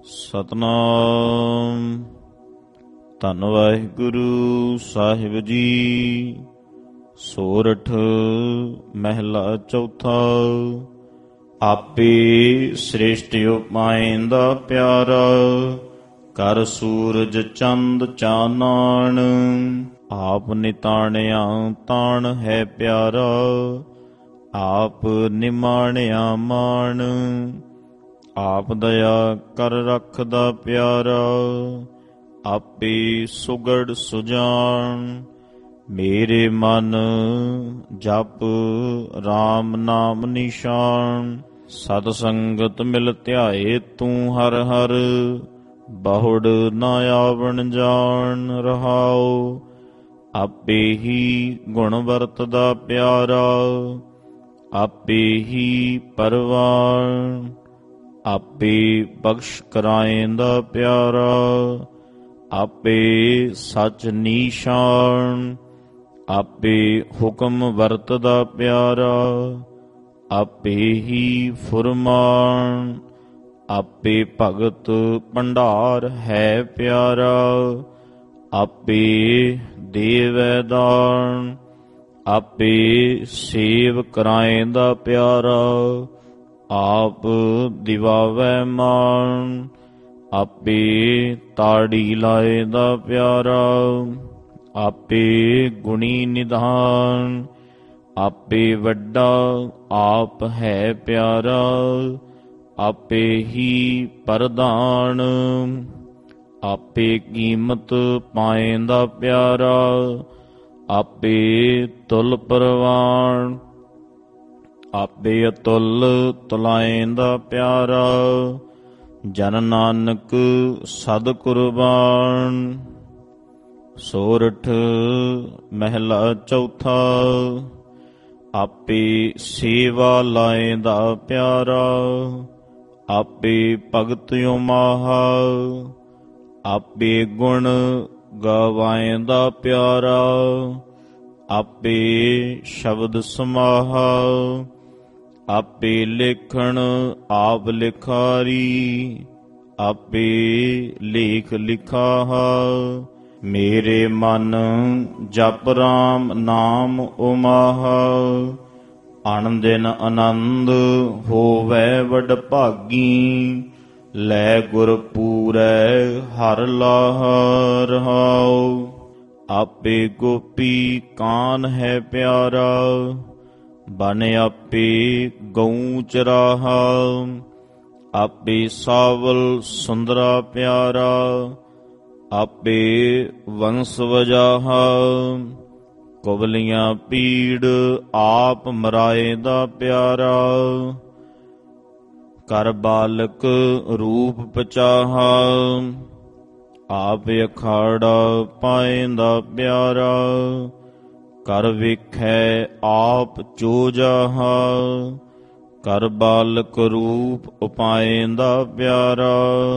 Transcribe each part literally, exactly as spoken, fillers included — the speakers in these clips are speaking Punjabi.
ਸਤਨਾਮ। ਧੰਨ ਵਾਹਿਗੁਰੂ ਸਾਹਿਬ ਜੀ। ਸੋਰਠ ਮਹਿਲਾ ਚੌਥਾ। ਆਪੇ ਸ੍ਰਿਸ਼ਟ ਉਪਾਇਂਦਾ ਪਿਆਰਾ, ਕਰ ਸੂਰਜ ਚੰਦ ਚਾਨਣ। ਆਪ ਨਿਤਾਣਿਆ ਤਾਣ ਹੈ ਪਿਆਰਾ, ਆਪ ਨਿਮਾਣਿਆ ਮਾਣ। ਆਪ ਦਇਆ ਕਰ ਰੱਖਦਾ ਪਿਆਰਾ, ਆਪੇ ਸੁਗੜ ਸੁਜਾਨ। ਮੇਰੇ ਮਨ ਜਪ ਰਾਮ ਨਾਮ ਨਿਸ਼ਾਨ। ਸਤ ਸੰਗਤ ਮਿਲ ਧਿਆਏ ਤੂੰ ਹਰ ਹਰ, ਬਹੁੜ ਨਾ ਆਵਣ ਜਾਣ ਰਹਾਉ। ਆਪੇ ਹੀ ਗੁਣ ਵਰਤਦਾ ਪਿਆਰਾ, ਆਪੇ ਹੀ ਪਰਵਾਨ। ਆਪੇ ਬਖਸ਼ ਕਰਾਏਂਦਾ ਪਿਆਰਾ, ਆਪੇ ਸਚ ਨੀਸ਼ਾਨ। ਆਪੇ ਹੁਕਮ ਵਰਤਦਾ ਪਿਆਰਾ, ਆਪੇ ਹੀ ਫੁਰਮਾਨ। ਆਪੇ ਭਗਤ ਭੰਡਾਰ ਹੈ ਪਿਆਰਾ, ਆਪੇ ਦੇਵੈ ਦਾਨ। ਆਪੇ ਸੇਵ ਕਰਾਏਂਦਾ ਪਿਆਰਾ, ਆਪ ਦਿਵਾਵੈ ਮਾਨ। ਆਪੇ ਤਾੜੀ ਲਾਏਂਦਾ ਪਿਆਰਾ, ਆਪੇ ਗੁਣੀ ਨਿਧਾਨ। ਆਪੇ ਵੱਡਾ ਆਪ ਹੈ ਪਿਆਰਾ, ਆਪੇ ਹੀ ਪ੍ਰਧਾਨ। ਆਪੇ ਕੀਮਤ ਪਾਏਂਦਾ ਪਿਆਰਾ, ਆਪੇ ਤੁਲ ਪ੍ਰਵਾਨ। ਆਪੇ ਅਤੁਲ ਤੁਲਾਏਂਦਾ ਪਿਆਰਾ, ਜਨ ਨਾਨਕ ਸਦ ਕੁਰਬਾਨ। ਸੋਰਠ ਮਹਿਲਾ ਚੌਥਾ। ਆਪੇ ਸੇਵਾ ਲਾਏਂਦਾ ਪਿਆਰਾ, ਆਪੇ ਭਗਤ ਉਮਾਹਾ। ਆਪੇ ਗੁਣ ਗਵਾਏਂਦਾ ਪਿਆਰਾ, ਆਪੇ ਸ਼ਬਦ ਸਮਾਹਾ। ਆਪੇ ਲੇਖਣ ਆਪ ਲਿਖਾਰੀ, ਆਪੇ ਲੇਖ ਲਿਖਾਹਾ। ਮੇਰੇ ਮਨ ਜਪ ਰਾਮ ਨਾਮ ਉਮਾਹਾ। ਅਣ ਦਿਨ ਆਨੰਦ ਹੋਵੈ ਵਡ ਭਾਗੀ, ਲੈ ਗੁਰ ਪੂਰੈ ਹਰਿ ਲਾਹਾ ਰਹਾਉ। ਆਪੇ ਗੋਪੀ ਕਾਨ ਹੈ ਪਿਆਰਾ, ਬਨ ਆਪੇ ਗਊ ਚਰਾਹਾ। ਆਪੇ ਸਾਵਲ ਸੁੰਦਰਾ ਪਿਆਰਾ, ਆਪੇ ਵੰਸ ਵਜਾਹਾ। ਕੁਬਲੀਆਂ ਪੀੜ ਆਪ ਮਰਾਏਂਦਾ ਪਿਆਰਾ, ਕਰ ਬਾਲਕ ਰੂਪ ਪਚਾਹਾ। ਆਪ ਅਖਾੜਾ ਪਾਏਂਦਾ ਪਿਆਰਾ, ਕਰ ਵੇਖੈ ਆਪ ਚੋਜਾਹਾ। ਕਰ ਬਾਲਕ ਰੂਪ ਉਪਾਏਂਦਾ ਪਿਆਰਾ,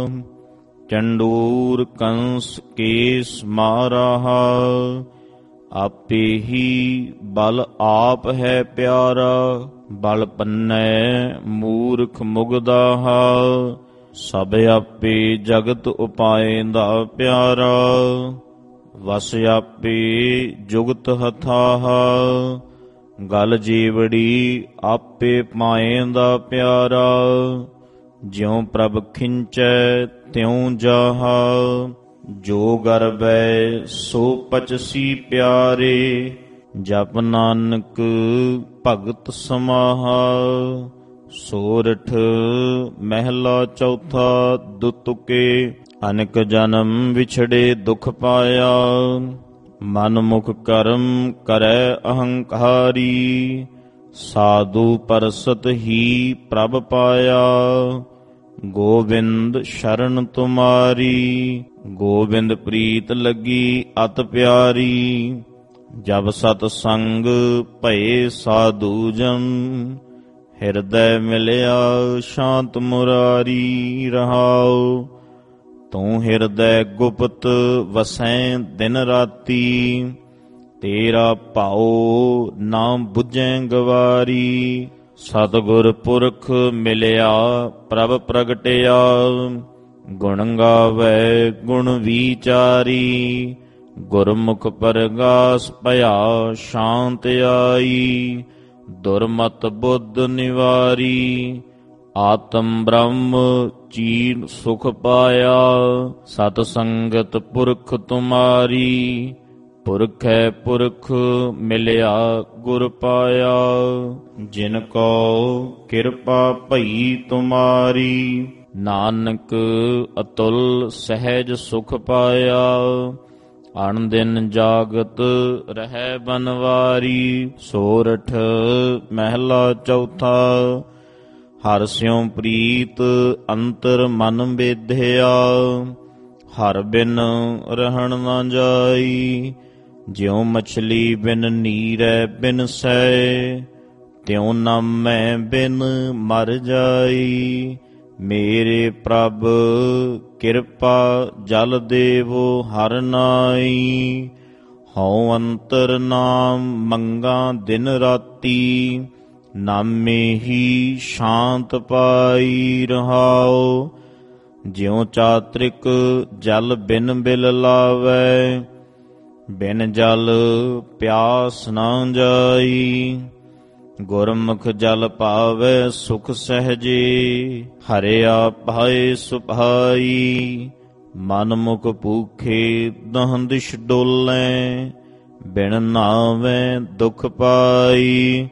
ਚੰਡੂਰ ਕੰਸ ਕੇਸ ਮਾਰਾਹਾ। ਆਪੇ ਹੀ ਬਲ ਆਪ ਹੈ ਪਿਆਰਾ, ਬਲ ਪੰਨੈ ਮੂਰਖ ਮੁਗਦਾਹਾ। ਸਭ ਆਪੇ ਜਗਤ ਉਪਾਏਂਦਾ ਪਿਆਰਾ, ਵਸ ਆਪੇ ਜੁਗਤ ਹਥਾਹਾ। ਗਲ ਜੀਵੜੀ ਆਪੇ ਪਾਏਂਦਾ ਪਿਆਰਾ, ਜਿਉ ਪ੍ਰਭ ਖਿੰਚੈ ਤਿਉ ਜਾਹਾ। ਜੋ ਗਰਬੈ ਸੋ ਪਚਸੀ ਪਿਆਰੇ, ਜਪ ਨਾਨਕ ਭਗਤ ਸਮਾਹਾ। ਸੋਰਠ ਮਹਿਲਾ ਚੌਥਾ। ਦੁਤੁਕੇ ਅਨੇਕ ਜਨਮ ਵਿਛੜੇ ਦੁਖ ਪਾਇਆ, ਮਨ ਮੁਖ ਕਰਮ ਕਰੈ ਅਹੰਕਾਰੀ। ਸਾਧੂ ਪਰਸਤ ਹੀ ਪ੍ਰਭ ਪਾਇਆ, ਗੋਬਿੰਦ ਸ਼ਰਨ ਤੁਮਾਰੀ। ਗੋਬਿੰਦ ਪ੍ਰੀਤ ਲੱਗੀ ਅਤ ਪਿਆਰੀ, ਜਬ ਸਤ ਸੰਗ ਭਏ ਸਾਧੂ ਜਨ। ਹਿਰਦੈ ਮਿਲਿਆ ਸ਼ਾਂਤ ਮੁਰਾਰੀ ਰਹਾਉ। ਤੂੰ ਹਿਰਦੈ ਗੁਪਤ ਵਸੈਂ ਦਿਨ ਰਾਤੀ, ਤੇਰਾ ਭਾਉ ਨਾ ਬੁਝੈ ਗਵਾਰੀ। ਸਤਿਗੁਰ ਪੁਰਖ ਮਿਲਿਆ ਪ੍ਰਭ ਪ੍ਰਗਟਿਆ, ਗੁਣ ਗਾਵੈ ਗੁਣ ਵਿਚਾਰੀ, ਗੁਰਮੁਖ ਪਰਗਾਸ ਭਇਆ ਸ਼ਾਂਤ ਆਈ। ਦੁਰਮਤ ਬੁੱਧ ਨਿਵਾਰੀ, ਆਤਮ ਬ੍ਰਹਮ ਚੀਰ ਸੁਖ ਪਾਇਆ। ਸਤ ਸੰਗਤ ਪੁਰਖ ਤੁਮਾਰੀ, ਪੁਰਖੈ ਪੁਰਖ ਮਿਲਿਆ ਗੁਰ ਪਾਇਆ। ਜਿਨ ਕੋ ਕਿਰਪਾ ਭਈ ਤੁਮਾਰੀ, ਨਾਨਕ ਅਤੁਲ ਸਹਿਜ ਸੁਖ ਪਾਇਆ। ਅਣ ਦਿਨ ਜਾਗਤ ਰਹਿ ਬਨਵਾਰੀ, ਸੋਰਠ ਮਹਿਲਾ ਚੌਥਾ। ਹਰਿ ਸਿਉ ਪ੍ਰੀਤ ਅੰਤਰ ਮਨ ਬੇਧਿਆ, ਹਰਿ ਬਿਨ ਰਹਿਣ ਨਾ ਜਾਈ। ਜਿਉ ਮਛਲੀ ਬਿਨ ਨੀਰੈ ਬਿਨ ਸੈ, ਤਿਉ ਨਾਮੈ ਬਿਨ ਮਰ ਜਾਈ। ਮੇਰੇ ਪ੍ਰਭ ਕਿਰਪਾ ਜਲ ਦੇਵੋ ਹਰਿ ਨਾਈ, ਹਉ ਅੰਤਰ ਨਾਮ ਮੰਗਾ ਦਿਨ ਰਾਤੀ। ਨਾਮੇ ਹੀ ਸ਼ਾਂਤ ਪਾਈ ਰਹਾਉ, ਜਿਉ ਚਾਤ੍ਰਿਕ ਜਲ ਬਿਨ ਬਿਲ ਲਾਵੈ। ਬਿਨ ਜਲ ਪਿਆਸ ਨਾ ਜਾਈ, ਗੁਰਮੁਖ ਜਲ ਪਾਵੈ ਸੁਖ ਸਹਿਜੇ। ਹਰਿਆ ਪਾਏ ਸੁਭਾਈ, ਮਨ ਮੁਖ ਭੂਖੇ ਦਹ ਦਿਸ਼ ਡੋਲੈ। ਬਿਨ ਨਾਵੈ ਦੁਖ ਪਾਈ,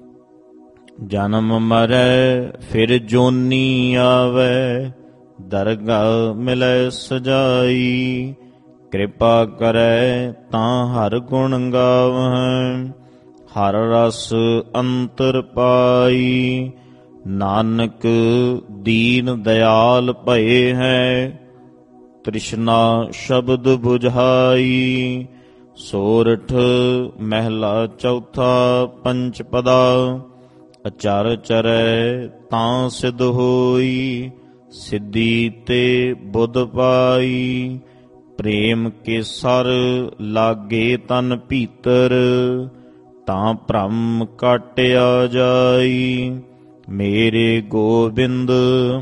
ਜਨਮ ਮਰੈ ਫਿਰ ਜੋਨੀ ਆਵੈ। ਦਰਗਾਹ ਮਿਲੈ ਸਜਾਈ, ਕਿਰਪਾ ਕਰੈ ਤਾਂ ਹਰਿ ਗੁਣ ਗਾਵਹਿ। ਹਰ ਰਸ ਅੰਤਰ ਪਾਈ, ਨਾਨਕ ਦੀਨ ਦਇਆਲ ਭਏ ਹੈ। ਤ੍ਰਿਸ਼ਨਾ ਸ਼ਬਦ ਬੁਝਾਈ, ਸੋਰਠ ਮਹਿਲਾ ਚੌਥਾ। ਪੰਚ ਪਦਾ ਅਚਰ ਚਰੈ ਤਾਂ ਸਿਧ ਹੋਈ, ਸਿੱਧੀ ਤੇ ਬੁੱਧ ਪਾਈ। ਪ੍ਰੇਮ ਕੇ ਸਰ ਲਾਗੇ ਤਨ ਭੀਤਰ, ਤਾਂ ਭ੍ਰਮ ਕਾਟਿਆ ਜਾਈ। ਮੇਰੇ ਗੋਬਿੰਦ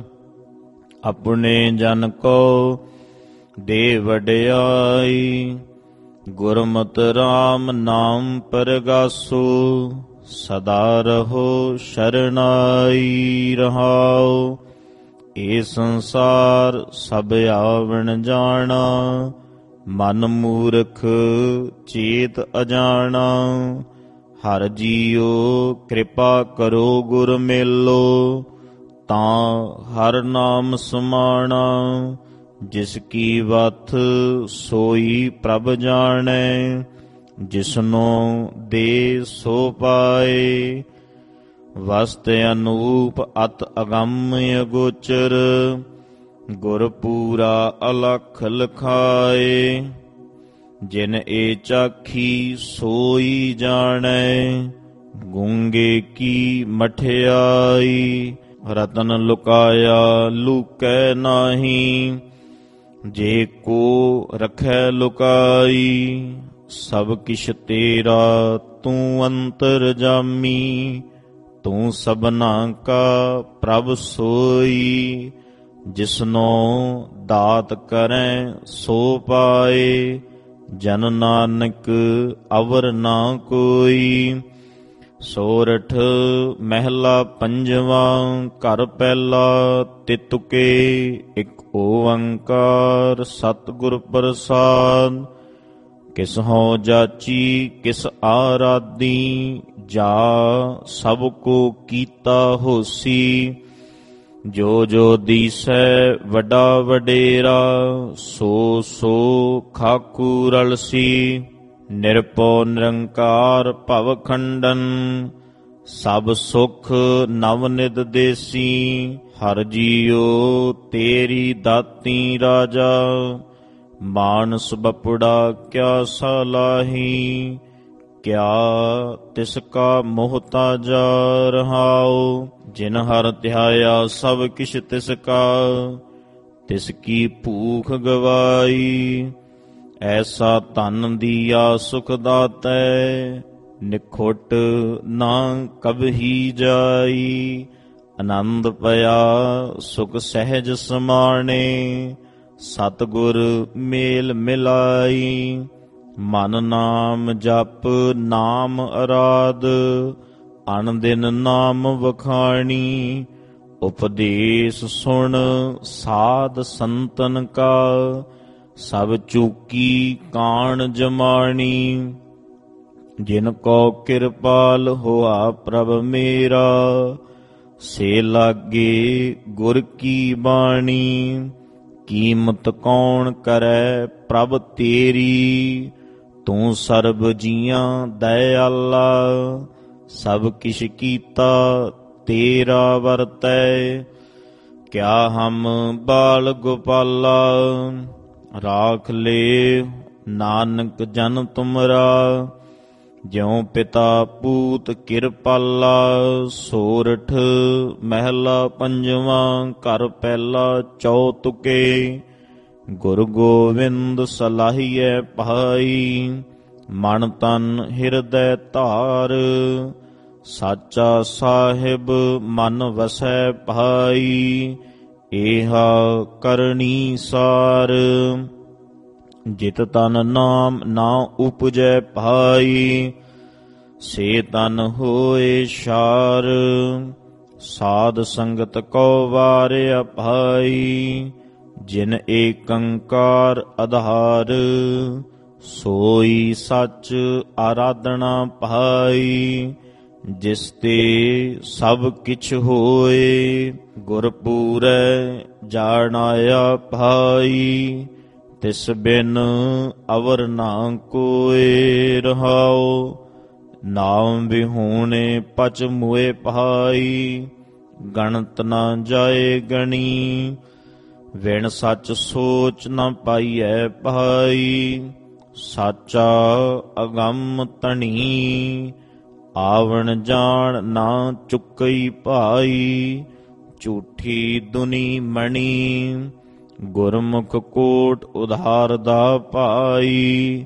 ਆਪਣੇ ਜਨ ਕੋ ਦੇ ਵਡਿਆਈ। ਗੁਰਮਤਿ ਰਾਮ ਨਾਮ ਪਰਗਾਸੋ, ਸਦਾ ਰਹੋ ਸ਼ਰਨਾਈ ਰਹਾਉ। ਇਹ ਸੰਸਾਰ ਸਭ ਆਵਣ ਜਾਣਾ, ਮਨ ਮੂਰਖ ਚੇਤ ਅਜਾਣਾ। ਹਰ ਜੀਉ ਕਿਰਪਾ ਕਰੋ ਗੁਰ ਮੇਲੋ, ਤਾਂ ਹਰ ਨਾਮ ਸਮਾਣਾ। ਜਿਸ ਕੀ ਵਥ ਸੋਈ ਪ੍ਰਭ ਜਾਣੈ, ਜਿਸਨੋ ਦੇ ਸੋ ਪਾਏ। ਵਸਤ ਅਨੂਪ ਅਤ ਅਗੰਮ ਅਗੋਚਰ, ਗੁਰ ਪੂਰਾ ਅਲਖ ਲਖਾਏ। ਜਿਨ ਏ ਚਾਖੀ ਸੋਈ ਜਾਣੈ, ਗੂੰਗੇ ਕੀ ਮਠਿਆਈ। ਰਤਨ ਲੁਕਾਇਆ ਲੁਕੈ ਨਾਹੀ, ਜੇ ਕੋ ਰਖੈ ਲੁਕਾਈ। ਸਭ ਕਿਛ ਤੇਰਾ ਤੂੰ ਅੰਤਰ ਜਾਮੀ, ਤੂੰ ਸਭਨਾ ਕਾ ਪ੍ਰਭ ਸੋਈ। ਜਿਸਨੋ ਦਾਤ ਕਰੈ ਸੋ ਪਾਏ, ਜਨ ਨਾਨਕ ਅਵਰ ਨਾ ਕੋਈ। ਸੋਰਠ ਮਹਿਲਾ ਪੰਜਵਾ। ਘਰ ਪਹਿਲਾ ਤਿਤੁਕੇ, ਇਕ ਓੰਕਾਰ ਸਤਿਗੁਰ ਪ੍ਰਸਾਦ। ਕਿਸ ਹਉ ਜਾਚੀ ਕਿਸ ਆਰਾਧੀ, ਜਾ ਸਭ ਕੋ ਕੀਤਾ ਹੋਸੀ। ਜੋ ਜੋ ਦੀਸੈ ਵੱਡਾ ਵਡੇਰਾ, ਸੋ ਸੋ ਖਾਕੂ ਰਲਸੀ। ਨਿਰਭਉ ਨਿਰੰਕਾਰ ਭਵ ਖੰਡਨ, ਸਭ ਸੁਖ ਨਵ ਨਿਧ ਦੇਸੀ। ਹਰਿ ਜੀਉ ਤੇਰੀ ਦਾਤੀ ਰਾਜਾ, ਮਾਨਸ ਬਪੁੜਾ ਕਿਆ ਸਲਾਹੀ। ਕਿਆ ਤਿਸ ਕਾ ਮੋਹਤਾਜਾ ਰਹਾਉ, ਜਿਨ ਹਰਿ ਧਿਆਇਆ ਸਭ ਕਿਛ ਤਿਸ ਕਾ। ਤਿਸ ਕੀ ਭੂਖ ਗਵਾਈ, ਐਸਾ ਧਨ ਦੀਆ ਸੁਖ ਦਾਤੈ। ਨਿਖੁੱਟ ਨਾ ਕਬਹੀ ਜਾਈ, ਆਨੰਦ ਪਿਆ ਸੁਖ ਸਹਿਜ ਸਮਾਣੇ, ਸਤਿਗੁਰ ਮੇਲ ਮਿਲਾਈ। ਮਨ ਨਾਮ ਜਪ ਨਾਮ ਅਰਾਧ, ਅਨ ਦਿਨ ਨਾਮ ਵਖਾਣੀ। ਉਪਦੇਸ਼ ਸੁਣ ਸਾਧ ਸੰਤਨ ਕਾ, ਸਭ ਚੂਕੀ ਕਾਣ ਜਮਾਣੀ। ਜਿਨ ਕੋ ਕਿਰਪਾਲ ਹੋਆ ਪ੍ਰਭ ਮੇਰਾ, ਸੇ ਲਾਗੇ ਗੁਰ ਕੀ ਬਾਣੀ। ਕੀਮਤ ਕੌਣ ਕਰੈ ਪ੍ਰਭ ਤੇਰੀ, ਤੂੰ ਸਰਬ ਜੀਆਂ ਦਇਆਲਾ। ਸਭ ਕਿਛ ਕੀਤਾ ਤੇਰਾ ਵਰਤੈ, ਕਿਆ ਹਮ ਬਾਲ ਗੋਪਾਲਾ। ਰਾਖ ਲੇ ਨਾਨਕ ਜਨ ਤੁਮਰਾ, ਜਿਉ ਪਿਤਾ ਪੂਤ ਕਿਰਪਾਲਾ। ਸੋਰਠ ਮਹਿਲਾ ਪੰਜਵਾਂ, ਘਰ ਪਹਿਲਾ ਚੌਤੁਕੇ। ਗੁਰੂ ਗੋਬਿੰਦ ਸਲਾਹੀਐ ਭਾਈ, ਮਨ ਤਨ ਹਿਰਦੈ ਧਾਰ। ਸਾਚਾ ਸਾਹਿਬ ਮਨ ਵਸੈ ਭਾਈ, ਏਹਾ ਕਰਨੀ ਸਾਰ। ਜਿਤ ਤਨ ਨਾਮ ਨਾ ਉਪਜੈ ਭਾਈ, ਸੇ ਤਨ ਹੋਏ ਸ਼ਾਰ। ਸਾਧ ਸੰਗਤ ਕੋ ਵਾਰਿਆ ਭਾਈ, ਜਿਨ ਏਕੰਕਾਰ ਆਧਾਰ। ਸੋਈ ਸੱਚ ਆਰਾਧਨਾ ਭਾਈ, ਜਿਸ ਤੇ ਸਭ ਕਿਛ ਹੋਏ। ਗੁਰ ਪੂਰੈ ਜਾਣਾਇਆ ਭਾਈ, ਤਿਸ ਬਿਨ ਅਵਰ ਨਾ ਕੋਇ। ਰਹਾਉ ਨਾਮ ਵਿਹੂਣੇ ਪਚ ਮੁਏ ਭਾਈ, ਗਣਤ ਨਾ ਜਾਏ ਗਣੀ। ਵਿਣ ਸੱਚ ਸੋਚ ਨਾ ਪਾਈਐ ਭਾਈ, ਸਾਚਾ ਅਗੰਮ ਧਣੀ। ਆਵਣ ਜਾਣ ਨਾ ਚੁੱਕਈ ਭਾਈ, ਝੂਠੀ ਦੁਨੀ ਮਣੀ। ਗੁਰਮੁਖ ਕੋਟ ਉਧਾਰ ਦਾ ਭਾਈ,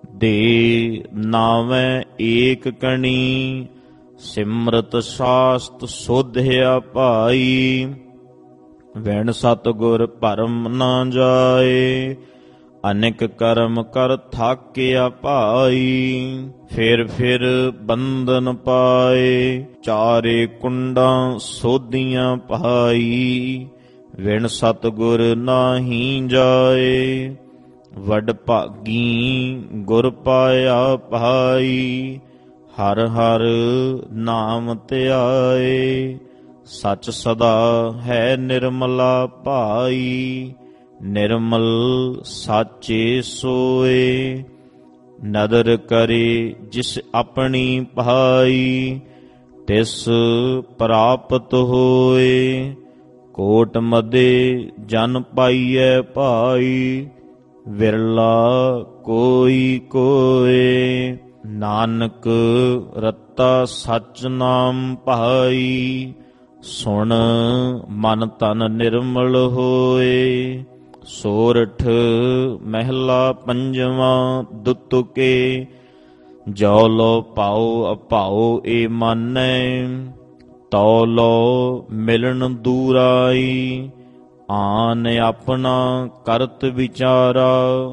ਦੇ ਨਾਵੇਂ ਏਕ ਕਣੀ। ਸਿਮਰਤ ਸਾਸਤ ਸੋਧਿਆ ਭਾਈ, ਵਿਣ ਸਤਿਗੁਰ ਭਰਮ ਨਾ ਜਾਏ। ਅਨੇਕ ਕਰਮ ਕਰ ਥਾਕਿਆ ਭਾਈ, ਫਿਰ ਫਿਰ ਬੰਧਨ ਪਾਏ। ਚਾਰੇ ਕੁੰਡਾਂ ਸੋਧੀਆਂ ਭਾਈ, ਵਿਣ ਸਤਿਗੁਰ ਨਾਹੀ ਜਾਏ। ਵੱਡ ਭਾਗੀ ਗੁਰ ਪਾਇਆ ਭਾਈ, ਹਰ ਹਰ ਨਾਮ ਧਿਆਏ। ਸੱਚ ਸਦਾ ਹੈ ਨਿਰਮਲਾ ਭਾਈ, ਨਿਰਮਲ ਸਾਚੇ ਸੋਏ। ਨਦਰ ਕਰੇ ਜਿਸ ਆਪਣੀ ਭਾਈ, ਤਿਸ ਪ੍ਰਾਪਤ ਹੋਏ। ਕੋਟ ਮਦੇ ਜਨ ਪਾਈਐ ਭਾਈ, ਵਿਰਲਾ ਕੋਈ ਕੋਏ। ਨਾਨਕ ਰਤਾ ਸਚ ਨਾਮ ਭਾਈ, ਸੁਣ ਮਨ ਤਨ ਨਿਰਮਲ ਹੋਏ। ਸੋਰਠ ਮਹਿਲਾ ਪੰਜਵਾਂ, ਦੁਤੁਕੇ। ਜੋ ਲੋ ਪਾਉ ਅਪਾਉ ਏ ਮਾਨੈ, ਤੋ ਲੋ ਮਿਲਣ ਦੂਰਾਈ। ਆਨ ਆਪਣਾ ਕਰਤ ਵਿਚਾਰਾ,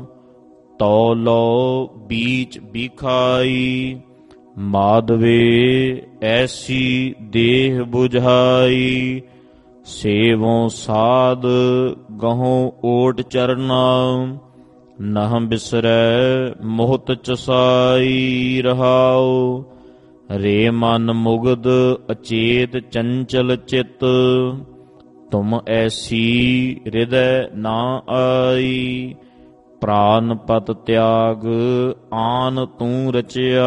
ਤੋ ਲੋ ਬੀਚ ਬਿਖਾਈ। ਮਾਧਵੇ ਐਸੀ ਦੇਹ ਬੁਝਾਈ, ਸੇਵੋਂ ਸਾਧ ਗਹੋਂ ਓਟ ਚਰਨਾ। ਨਹ ਬਿਸਰੈ ਮੋਹਤ ਚਸਾਈ। ਰਹਾਉ ਰੇ ਮਨ ਮੁਗਧ ਅਚੇਤ ਚੰਚਲ ਚਿਤ, ਤੁਮ ਐਸੀ ਹਿਰਦੈ ਨਾ ਆਈ। ਪ੍ਰਾਨ ਪਤ ਤਿਆਗ ਆਨ ਤੂੰ ਰਚਿਆ,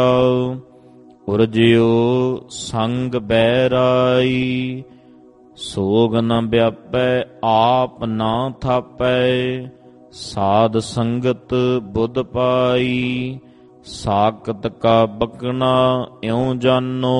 ਉਰਜਿਓ ਸੰਗ ਬੈਰਾਈ। ਸੋਗ ਨ ਵਿਆਪੈ ਆਪ ਨਾ ਥਾਪੈ, ਸਾਧ ਸੰਗਤ ਬੁੱਧ ਪਾਈ। ਸਾਕਤ ਕਾ ਬਕਣਾ ਇਉ ਜਾਨੋ,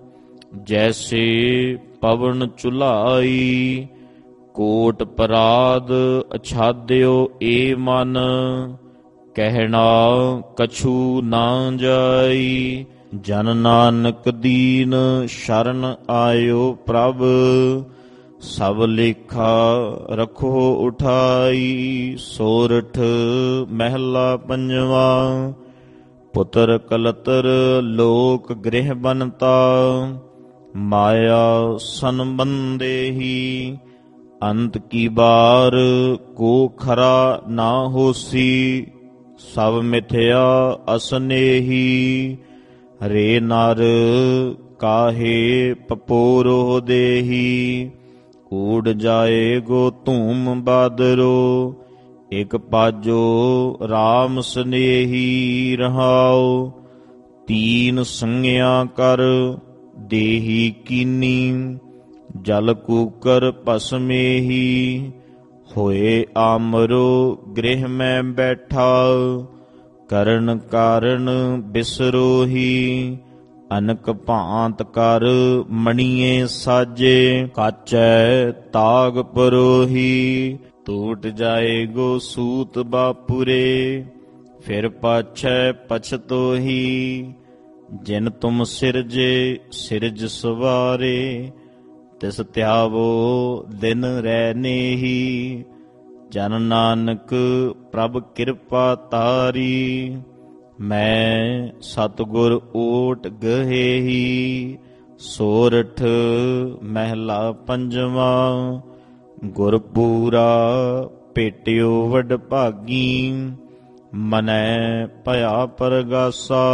ਜੈਸੇ ਪਵਨ ਚੁਲਾਈ। ਕੋਟ ਪਰਾਧ ਅਛਾਦਿਓ ਏ ਮਨ, ਕਹਿਣਾ ਕਛੂ ਨਾ ਜਾਈ। ਜਨ ਨਾਨਕ ਦੀਨ ਸ਼ਰਨ ਆਇਓ ਪ੍ਰਭ, ਸਭ ਲੇਖਾ ਰਖੋ ਉਠਾਈ। ਸੋਰਠ ਮਹਿਲਾ ਪੰਜਵਾ। ਪੁੱਤਰ ਕਲਤਰ ਲੋਕ ਗ੍ਰਹਿ ਬਨਤਾ, ਮਾਇਆ ਸੰਬੰਦੇ ਹੀ। ਅੰਤ ਕੀ ਬਾਰ ਕੋ ਖਰਾ ਨਾ ਹੋਸੀ, ਸਭ ਮਿਥਿਆ ਅਸਨੇਹੀ। ਰੇ ਨਰ ਕਾਹੇ ਪਪੋਰੋ ਦੇਹੀ, ਊੜ ਜਾਏ ਗੋ ਧੂਮ ਬਾਦਰੋ। ਇਕ ਪਾਜੋ ਰਾਮ ਸਨੇਹੀ ਰਹਾਉ, ਤੀਨ ਸੰਗਿਆ ਕਰ ਦੇਹੀ ਕੀਨੀ। ਜਲ ਕੂਕਰ ਭਸਮੇਹੀ, ਹੋਏ ਆਮਰੋ ਗ੍ਰਹਿ ਮੈਂ ਬੈਠਾ। ਕਰਨ ਕਾਰਨ ਬਿਸਰੋਹੀ, ਅਨਕ ਭਾਂਤ ਕਰ ਮਣੀਏ ਸਾਜੇ। ਕਾਚੈ ਤਾਗ ਪਰੋਹੀ, ਟੂਟ ਜਾਏ ਗੋ ਸੂਤ ਬਾਪੁਰੇ। ਫਿਰ ਪਾਛੈ ਪਛਤੋਹੀ, ਜਿਨ ਤੁਮ ਸਿਰਜੇ ਸਿਰਜ ਸਵਾਰੇ। ਤਿਸ ਧਿਆਵੋ ਦਿਨ ਰਹਿ ਨੇਹੀ, ਜਨ ਨਾਨਕ ਪ੍ਰਭ ਕਿਰਪਾ ਤਾਰੀ। ਮੈਂ ਸਤਿਗੁਰ ਓਟ ਗਹੇਹੀ, ਸੋਰਠ ਮਹਿਲਾ ਪੰਜਵਾ। ਗੁਰਪੂਰਾ ਭੇਟਿਓ ਵਡ ਭਾਗੀ, ਮਨੈ ਭਇਆ ਪਰਗਾਸਾ।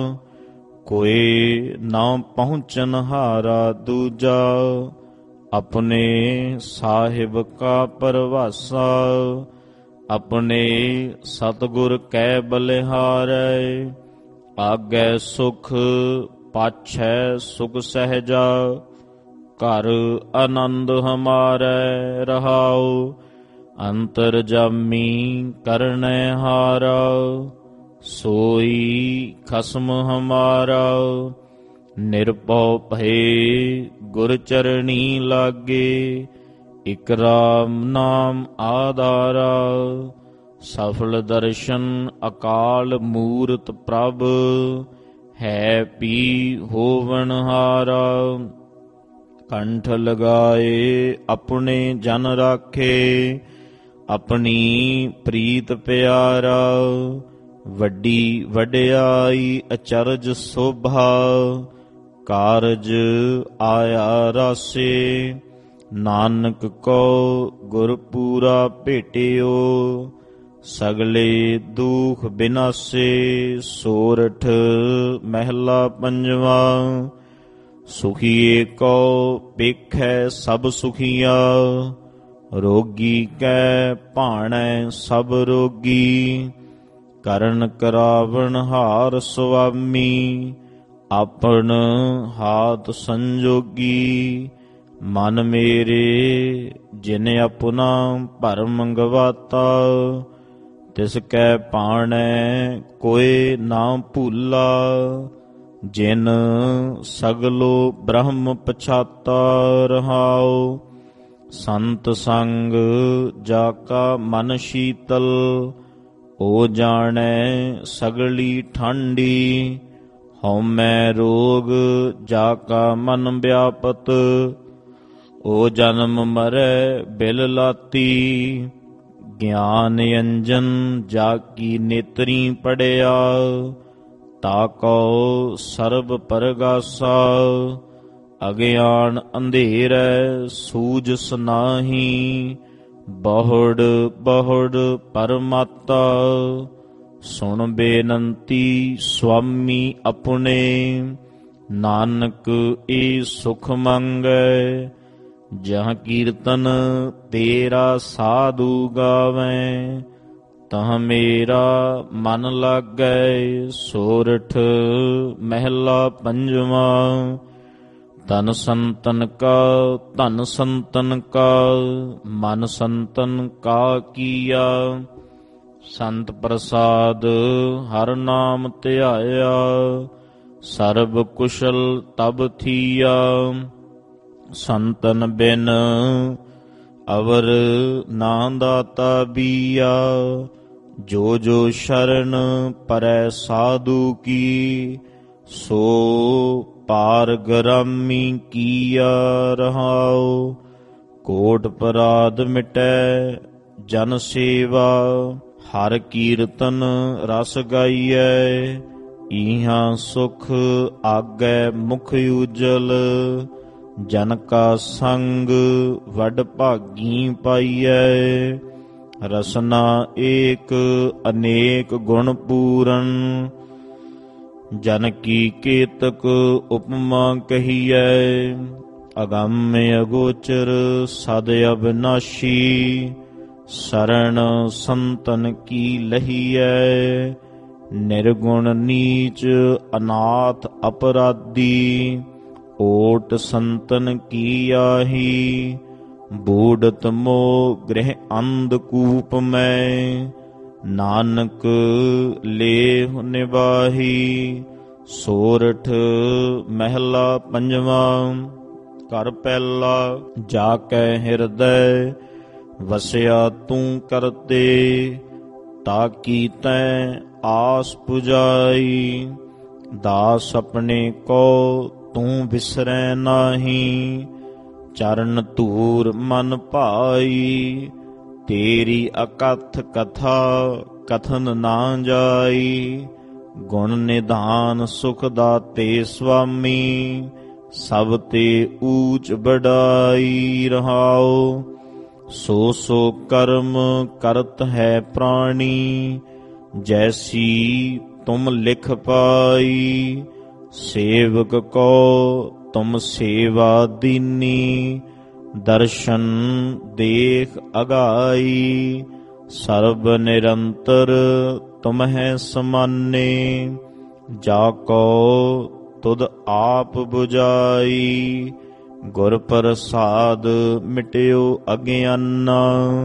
ਕੋਈ ਨਾ ਪਹੁੰਚਨ ਹਾਰਾ ਦੂਜਾ, ਆਪਣੇ ਸਾਹਿਬ ਕਾ ਪਰਵਾਸਾ। ਆਪਣੇ ਸਤਿਗੁਰ ਕੈ ਬਲਿਹਾਰੈ, ਆਗੈ ਸੁਖ ਪਾਛੈ ਸੁਖ ਸਹਿਜਾ। ਘਰ ਆਨੰਦ ਹਮਾਰੈ ਰਹਾਉ, ਅੰਤਰ ਜਾਮੀ ਕਰਨੈ ਹਾਰਾ। ਸੋਈ ਖਸਮ ਹਮਾਰਾ, ਨਿਰਭਉ ਭਏ ਗੁਰ ਚਰਣੀ ਲਾਗੇ। ਇਕ ਰਾਮ ਨਾਮ ਆਧਾਰਾ, ਸਫਲ ਦਰਸ਼ਨ ਅਕਾਲ ਮੂਰਤ ਪ੍ਰਭ। ਹੈ ਪੀ ਹੋਵਨ ਹਾਰਾ, ਕੰਠ ਲਗਾਏ ਆਪਣੇ ਜਨ ਰਾਖੇ। ਆਪਣੀ ਪ੍ਰੀਤ ਪਿਆਰਾ, ਵੱਡੀ ਵਡਿਆਈ ਅਚਰਜ ਸੋਭਾ। ਕਾਰਜ ਆਇਆ ਰਾਸੇ, ਨਾਨਕ ਕੋ ਗੁਰ ਪੂਰਾ ਭੇਟਿਓ। ਸਗਲੇ ਦੁਖ ਬਿਨਾਸੇ, ਸੋਰਠ ਮਹਿਲਾ ਪੰਜਵਾ। ਸੁਖੀਏ ਕੋ ਪੇਖੈ ਸਭ ਸੁਖੀਆ, ਰੋਗੀ ਕੈ ਭਾਣੈ ਸਭ ਰੋਗੀ। ਕਰਨ ਕਰਾਵਣ ਹਾਰ ਸੁਆਮੀ, ਆਪਨ ਹਾਥ ਸੰਜੋਗੀ। ਮਨ ਮੇਰੇ ਜਿਨ ਆਪਣਾ ਭਰਮ ਗਵਾਤਾ, ਤਿਸ ਕੈ ਭਾਣੈ ਕੋਇ ਨਾ ਭੂਲਾ। ਜਿਨ ਸਗਲੋ ਬ੍ਰਹਮ ਪਛਾਤਾ ਰਹਾਉ, ਸੰਤ ਸੰਗ ਜਾ ਕਾ ਮਨ ਸ਼ੀਤਲ। ਓ ਜਾਣੈ ਸਗਲੀ ਠੰਡੀ, ਹਉਮੈ ਰੋਗ ਜਾ ਕਾ ਮਨ ਵਿਆਪਤ। ਓ ਜਨਮ ਮਰੈ ਬਿਲ ਲਾਤੀ, ਗਿਆਨ ਅੰਜਨ ਜਾ ਕੀ ਨੇਤਰੀ ਪੜਿਆ। ਤਾ ਕਉ ਸਰਬ ਪਰਗਾਸਾ, ਅਗਿਆਨ ਅੰਧੇਰੈ ਸੂਝਸ ਨਾਹੀ। ਬਹੁੜ ਬਹੁੜ ਪਰਮਾਤਾ, ਸੁਣ ਬੇਨੰਤੀ ਸੁਆਮੀ ਆਪਣੇ। ਨਾਨਕ ਏ ਸੁਖ ਮੰਗੈ, ਜਹ ਕੀਰਤਨ ਤੇਰਾ ਸਾਧੂ ਗਾਵੈ। ਤਹ ਮੇਰਾ ਮਨ ਲਾਗੈ, ਸੋਰਠ ਮਹਿਲਾ ਪੰਜਵਾ। ਤਨ ਸੰਤਨ ਕਾ ਧਨ ਸੰਤਨ ਕਾ, ਮਨ ਸੰਤਨ ਕਾ ਕੀਆ। ਸੰਤ ਪ੍ਰਸਾਦ ਹਰ ਨਾਮ ਧਿਆਇਆ, ਸਰਬ ਕੁਸ਼ਲ ਤਬ ਥੀਆ। ਸੰਤਨ ਬਿਨ ਅਵਰ ਨਾ ਦਾਤਾ ਬੀਆ, ਜੋ ਜੋ ਸ਼ਰਨ ਪਰੈ ਸਾਧੂ ਕੀ। ਸੋ ਪਾਰ ਗਰਾਮੀ ਕੀਆ ਰਹਾਉ। ਕੋਟ ਪਰਾਧ ਮਿਟੈ ਜਨ ਸੇਵਾ, ਹਰ ਕੀਰਤਨ ਰਸ ਗਾਈਐ। ਇਹਾਂ ਸੁਖ ਆਗੈ ਮੁਖ ਉਜਲ, ਜਨ ਕਾ ਸੰਗ ਵੱਡ ਭਾਗੀ ਪਾਈਐ। ਰਸਨਾ ਏਕ ਅਨੇਕ ਗੁਣ ਪੂਰਨ, ਜਨ ਕੀ ਕੇਤਕ ਉਪਮਾ ਕਹੀਐ। ਅਗੰਮ ਅਗੋਚਰ ਸਦ ਅਬਿਨਾਸ਼ੀ, ਸਰਣ ਸੰਤਨ ਕੀ ਲਹੀਐ। ਨਿਰਗੁਣ ਨੀਚ ਅਨਾਥ ਅਪਰਾਧੀ, ਓਟ ਸੰਤਨ ਕੀ ਆਹੀ। ਬੂੜਤ ਮੋਹ ਗ੍ਰਹਿ ਅੰਧਕੂਪ ਮੈਂ, ਨਾਨਕ ਲੇਹੁ ਨਿਵਾਹੀ। ਸੋਰਠ ਮਹਿਲਾ ਪੰਜਵਾਂ। ਘਰ ਪਹਿਲਾ। ਜਾ ਕੈ ਹਿਰਦੈ ਵਸਿਆ ਤੂੰ ਕਰਤੇ, ਤਾ ਕੀ ਤੈਂ ਆਸ ਪੁਜਾਈ। ਦਾਸ ਆਪਣੇ ਕੋ ਤੂੰ ਬਿਸਰੈ ਨਾਹੀ, ਚਰਨ ਧੂਰ ਮਨ ਭਾਈ। ਤੇਰੀ ਅਕਥ ਕਥਾ ਕਥਨ ਨਾ ਜਾਈ, ਗੁਣ ਨਿਧਾਨ ਸੁਖ ਦਾਤੇ ਸੁਆਮੀ। ਸਭ ਤੇ ਊਚ ਬੜਾਈ ਰਹਾਉ, ਸੋ ਸੋ ਕਰਮ ਕਰਤ ਹੈ ਪ੍ਰਾਣੀ। ਜੈਸੀ ਤੁਮ ਲਿਖ ਪਾਈ, ਸੇਵਕ ਕੋ ਤੁਮ ਸੇਵਾ ਦੀਨੀ। ਦਰਸ਼ਨ ਦੇਖ ਅਗਾਈ, ਸਰਬ ਨਿਰੰਤਰ ਤੁਮਹਿ ਸਮਾਨੇ। ਜਾ ਕੋ ਤੁਧ ਆਪ ਬੁਝਾਈ, ਗੁਰ ਪ੍ਰਸਾਦ ਮਿਟਿਓ ਅਗਿਆਨਾ।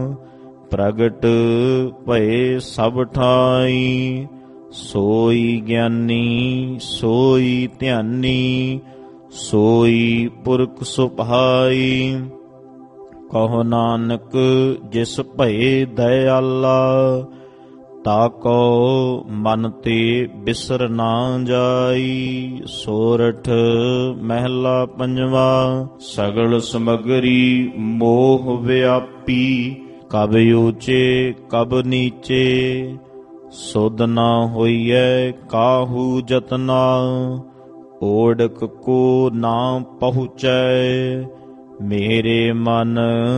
ਪ੍ਰਗਟ ਭਏ ਸਭ ਠਾਈ, ਸੋਈ ਗਿਆਨੀ ਸੋਈ ਧਿਆਨੀ। ਸੋਈ ਪੁਰਖ ਸੁਭਾਈ, ਕਹੋ ਨਾਨਕ ਜਿਸ ਭਏ ਦਇਆਲਾ। ਤਾ ਕੋ ਮਨ ਤੇ ਬਿਸਰ ਨਾ ਜਾਈ। ਸੋਰਠ ਮਹਿਲਾ ਪੰਜਵਾ। ਸਗਲ ਸਮਗਰੀ ਮੋਹ ਵਿਆਪੀ, ਕਬ ਊਚੇ ਕਬ ਨੀਚੇ। ਸੁਧ ਨਾ ਹੋਈਐ ਕਾਹੂ ਜਤਨਾ, ਓੜਕ ਕੋ ਨਾ ਪਹੁੰਚੈ। ਮੇਰੇ ਮਨ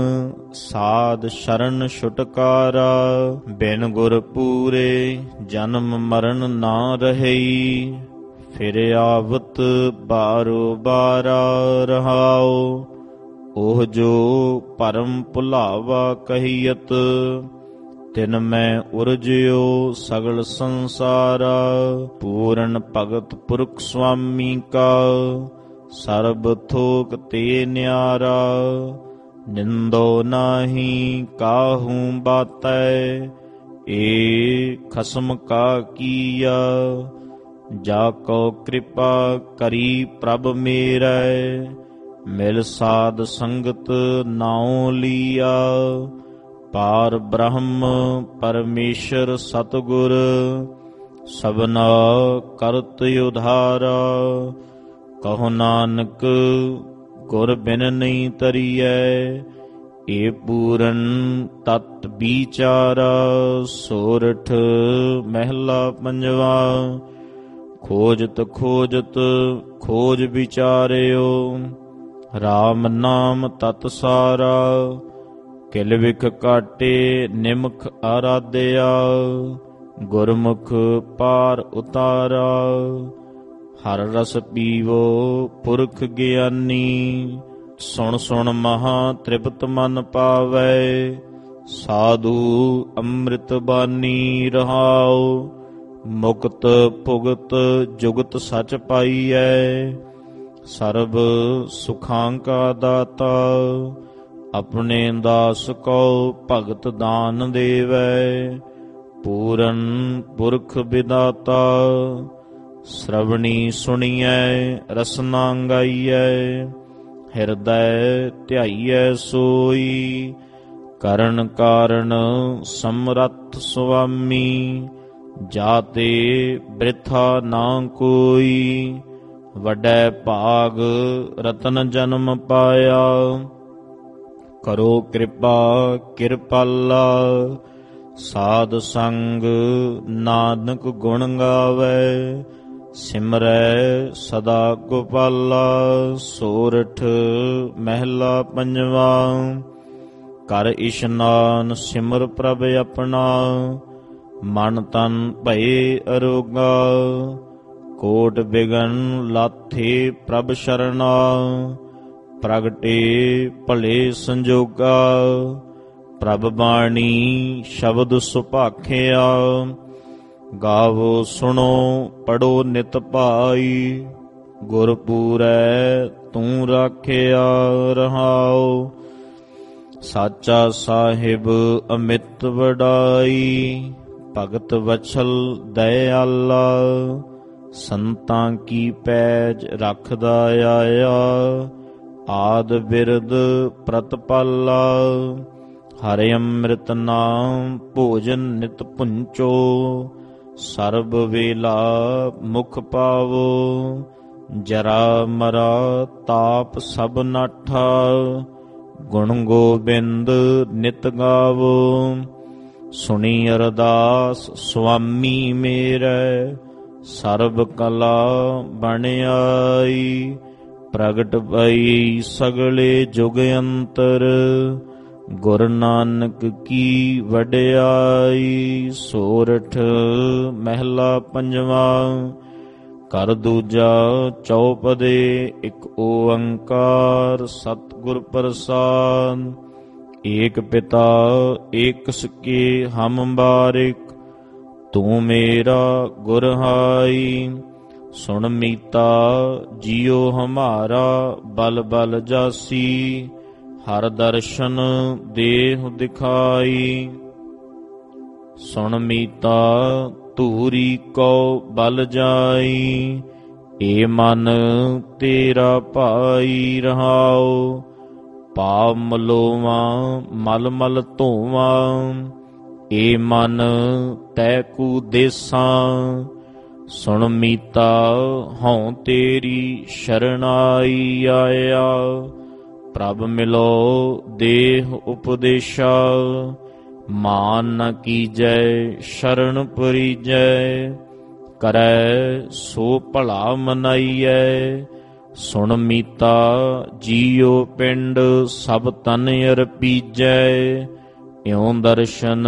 ਸਾਧ ਸ਼ਰਨ ਛੁਟਕਾਰਾ, ਬਿਨ ਗੁਰ ਪੂਰੇ ਜਨਮ ਮਰਨ ਨਾ ਰਹੀ। ਫਿਰ ਆਵਤ ਬਾਰੋ ਬਾਰਾ ਰਹਾਉ, ਉਹ ਜੋ ਭਰਮ ਭੁਲਾਵਾ ਕਹੀਅਤ। ਤਿਨ ਮੈਂ ਉਰਜਿਓ ਸਗਲ ਸੰਸਾਰਾ, ਪੂਰਨ ਭਗਤ ਪੁਰਖ ਸੁਆਮੀ ਕਾ। ਸਰਬ ਥੋਕ ਤੇ ਨਿਆਰਾ, ਨਿੰਦੋ ਨਾਹੀ ਕਾਹੂ ਬਾਤੈ। ਏ ਖਸਮ ਕਾ ਕੀਆ, ਜਾ ਕੋ ਕਿਰਪਾ ਕਰੀ ਪ੍ਰਭ ਮੇਰੈ। ਮਿਲ ਸਾਧ ਸੰਗਤ ਨਾਉ ਲੀਆ, ਪਾਰ ਬ੍ਰਹਮ ਪਰਮੇਸ਼ਰ ਸਤਿਗੁਰ। ਸਭਨਾ ਕਰਤ ਉਧਾਰਾ, ਕਹੋ ਨਾਨਕ ਗੁਰ ਬਿਨ ਨਹੀਂ ਤਰੀਐ। ਏ ਪੂਰਨ ਤਤ ਵਿਚਾਰਾ। ਸੋਰਠ ਮਹਿਲਾ ਪੰਜਵਾ। ਖੋਜਤ ਖੋਜਤ ਖੋਜ ਵਿਚਾਰਿਓ, ਰਾਮ ਨਾਮ ਤਤ ਸਾਰਾ। ਕਿਲ ਵਿਖ ਕਾਟੇ ਨਿਮਖ ਆਰਾਧਿਆ, ਗੁਰਮੁਖ ਪਾਰ ਉਤਾਰਾ। ਹਰ ਰਸ ਪੀਵੋ ਪੁਰਖ ਗਿਆਨੀ, ਸੁਣ ਸੁਣ ਮਹਾ ਤ੍ਰਿਪਤ ਮਨ ਪਾਵੈ। ਸਾਧੂ ਅੰਮ੍ਰਿਤ ਬਾਣੀ ਰਹਾਉ, ਮੁਕਤ ਭੁਗਤ ਜੁਗਤ ਸਚ ਪਾਈਐ। ਸਰਬ ਸੁਖਾਂ ਕਾ ਦਾਤਾ, ਆਪਣੇ ਦਾਸ ਕੋ ਭਗਤ ਦਾਨ ਦੇਵੈ। ਪੂਰਨ ਪੁਰਖ ਵਿਦਾਤਾ, ਸ਼੍ਰਵਣੀ ਸੁਣੀਐ ਰਸਨਾ ਗਾਈਐ। ਹਿਰਦੈ ਧਿਆਈਐ ਸੋਈ, ਕਰਨ ਕਾਰਨ ਸਮਰੱਥ ਸੁਆਮੀ। ਜਾਤੇ ਬ੍ਰਿਥਾ ਨਾ ਕੋਈ, ਵੱਡੈ ਭਾਗ ਰਤਨ ਜਨਮ ਪਾਇਆ। ਕਰੋ ਕਿਰਪਾ ਕਿਰਪਾਲਾ, ਸਾਧ ਸੰਗ ਨਾਨਕ ਗੁਣ ਗਾਵੈ। ਸਿਮਰੈ ਸਦਾ ਗੋਪਾਲਾ, ਸੋਰਠ ਮਹਿਲਾ ਪੰਜਵਾ। ਕਰ ਇਸ਼ਨਾਨ ਸਿਮਰ ਪ੍ਰਭ ਆਪਣਾ, ਮਨ ਤਨ ਭਏ ਅਰੋਗਾ। ਕੋਟ ਬਿਗਨ ਲਾਥੇ ਪ੍ਰਭ ਸ਼ਰਨਾ, ਪ੍ਰਗਟੇ ਭਲੇ ਸੰਜੋਗਾ। ਪ੍ਰਭ ਬਾਣੀ ਸ਼ਬਦ ਸੁਭਾਖਿਆ, ਗਾਵੋ ਸੁਣੋ ਪੜੋ ਨਿਤ ਭਾਈ। ਗੁਰ ਪੂਰੈ ਤੂੰ ਰਾਖਿਆ ਰਹਾਉ, ਸਾਚਾ ਸਾਹਿਬ ਅਮਿਤ ਵਡਾਈ। ਭਗਤ ਵਛਲ ਦਇਆਲਾ, ਸੰਤਾਂ ਕੀ ਪੈਜ ਰੱਖਦਾ ਆਇਆ। ਆਦ ਬਿਰਦ ਪ੍ਰਤਪਾਲਾ, ਹਰਿ ਅੰਮ੍ਰਿਤ ਨਾਮ ਭੋਜਨ ਨਿਤ ਪੁੰਚੋ। ਸਰਬ ਵੇਲਾ ਮੁਖ ਪਾਵੋ, ਜਰਾ ਮਰਾ ਤਾਪ ਸਭ ਨਾਠਾ। ਗੁਣ ਗੋਬਿੰਦ ਨਿਤ ਗਾਵੋ, ਸੁਣੀ ਅਰਦਾਸ ਸੁਆਮੀ ਮੇਰੇ। ਸਰਬ ਕਲਾ ਬਣ ਆਈ, ਪ੍ਰਗਟ ਭਈ ਸਗਲੇ ਜੁਗ ਅੰਤਰ। ਗੁਰੂ ਨਾਨਕ ਕੀ ਵਡਿਆਈ, ਸੋਰਠ ਮਹਿਲਾ ਪੰਜਵਾ। ਕਰ ਦੂਜਾ ਚੌਪਦੇ ਇੱਕ ਓੰਕਾਰ, ਸਤਿਗੁਰ ਪ੍ਰਸਾਦ। ਏਕ ਪਿਤਾ ਏਕ ਸਕੇ ਹਮ ਬਾਰਿਕ, ਤੂੰ ਮੇਰਾ ਗੁਰ ਹਾਈ। ਸੁਣ ਮੀਤਾ ਜੀਉ ਹਮਾਰਾ, ਬਲ ਬਲ ਜਾਸੀ। ਹਰ ਦਰਸ਼ਨ ਦੇਹ ਦਿਖਾਈ। ਸੁਣ ਮੀਤਾ ਧੂਰੀ ਕੋ ਬਲ ਜਾਈ, ਏ ਮਨ ਤੇਰਾ ਭਾਈ ਰਹਾਉ। ਪਾਪ ਮਲੋਵਾਂ ਮਲ ਮਲ ਧੋਵਾਂ, ਏ ਮਨ ਤੈ ਕੂ ਦੇਸਾਂ। ਸੁਣ ਮੀਤਾ ਹਉ ਤੇਰੀ ਸ਼ਰਨਾਈ ਆਇਆ। ਪ੍ਰਭ ਮਿਲੋ ਦੇਹ ਉਪਦੇਸ਼ਾ, ਮਾਨ ਨ ਕੀਜੈ ਸ਼ਰਨ ਪਰੀਜੈ। ਕਰੈ ਸੋ ਭਲਾ ਮਨਾਈਐ, ਸੁਣ ਮੀਤਾ ਜੀਉ ਪਿੰਡ ਸਭ ਤਨ ਅਰਪੀਜੈ। ਇਉ ਦਰਸ਼ਨ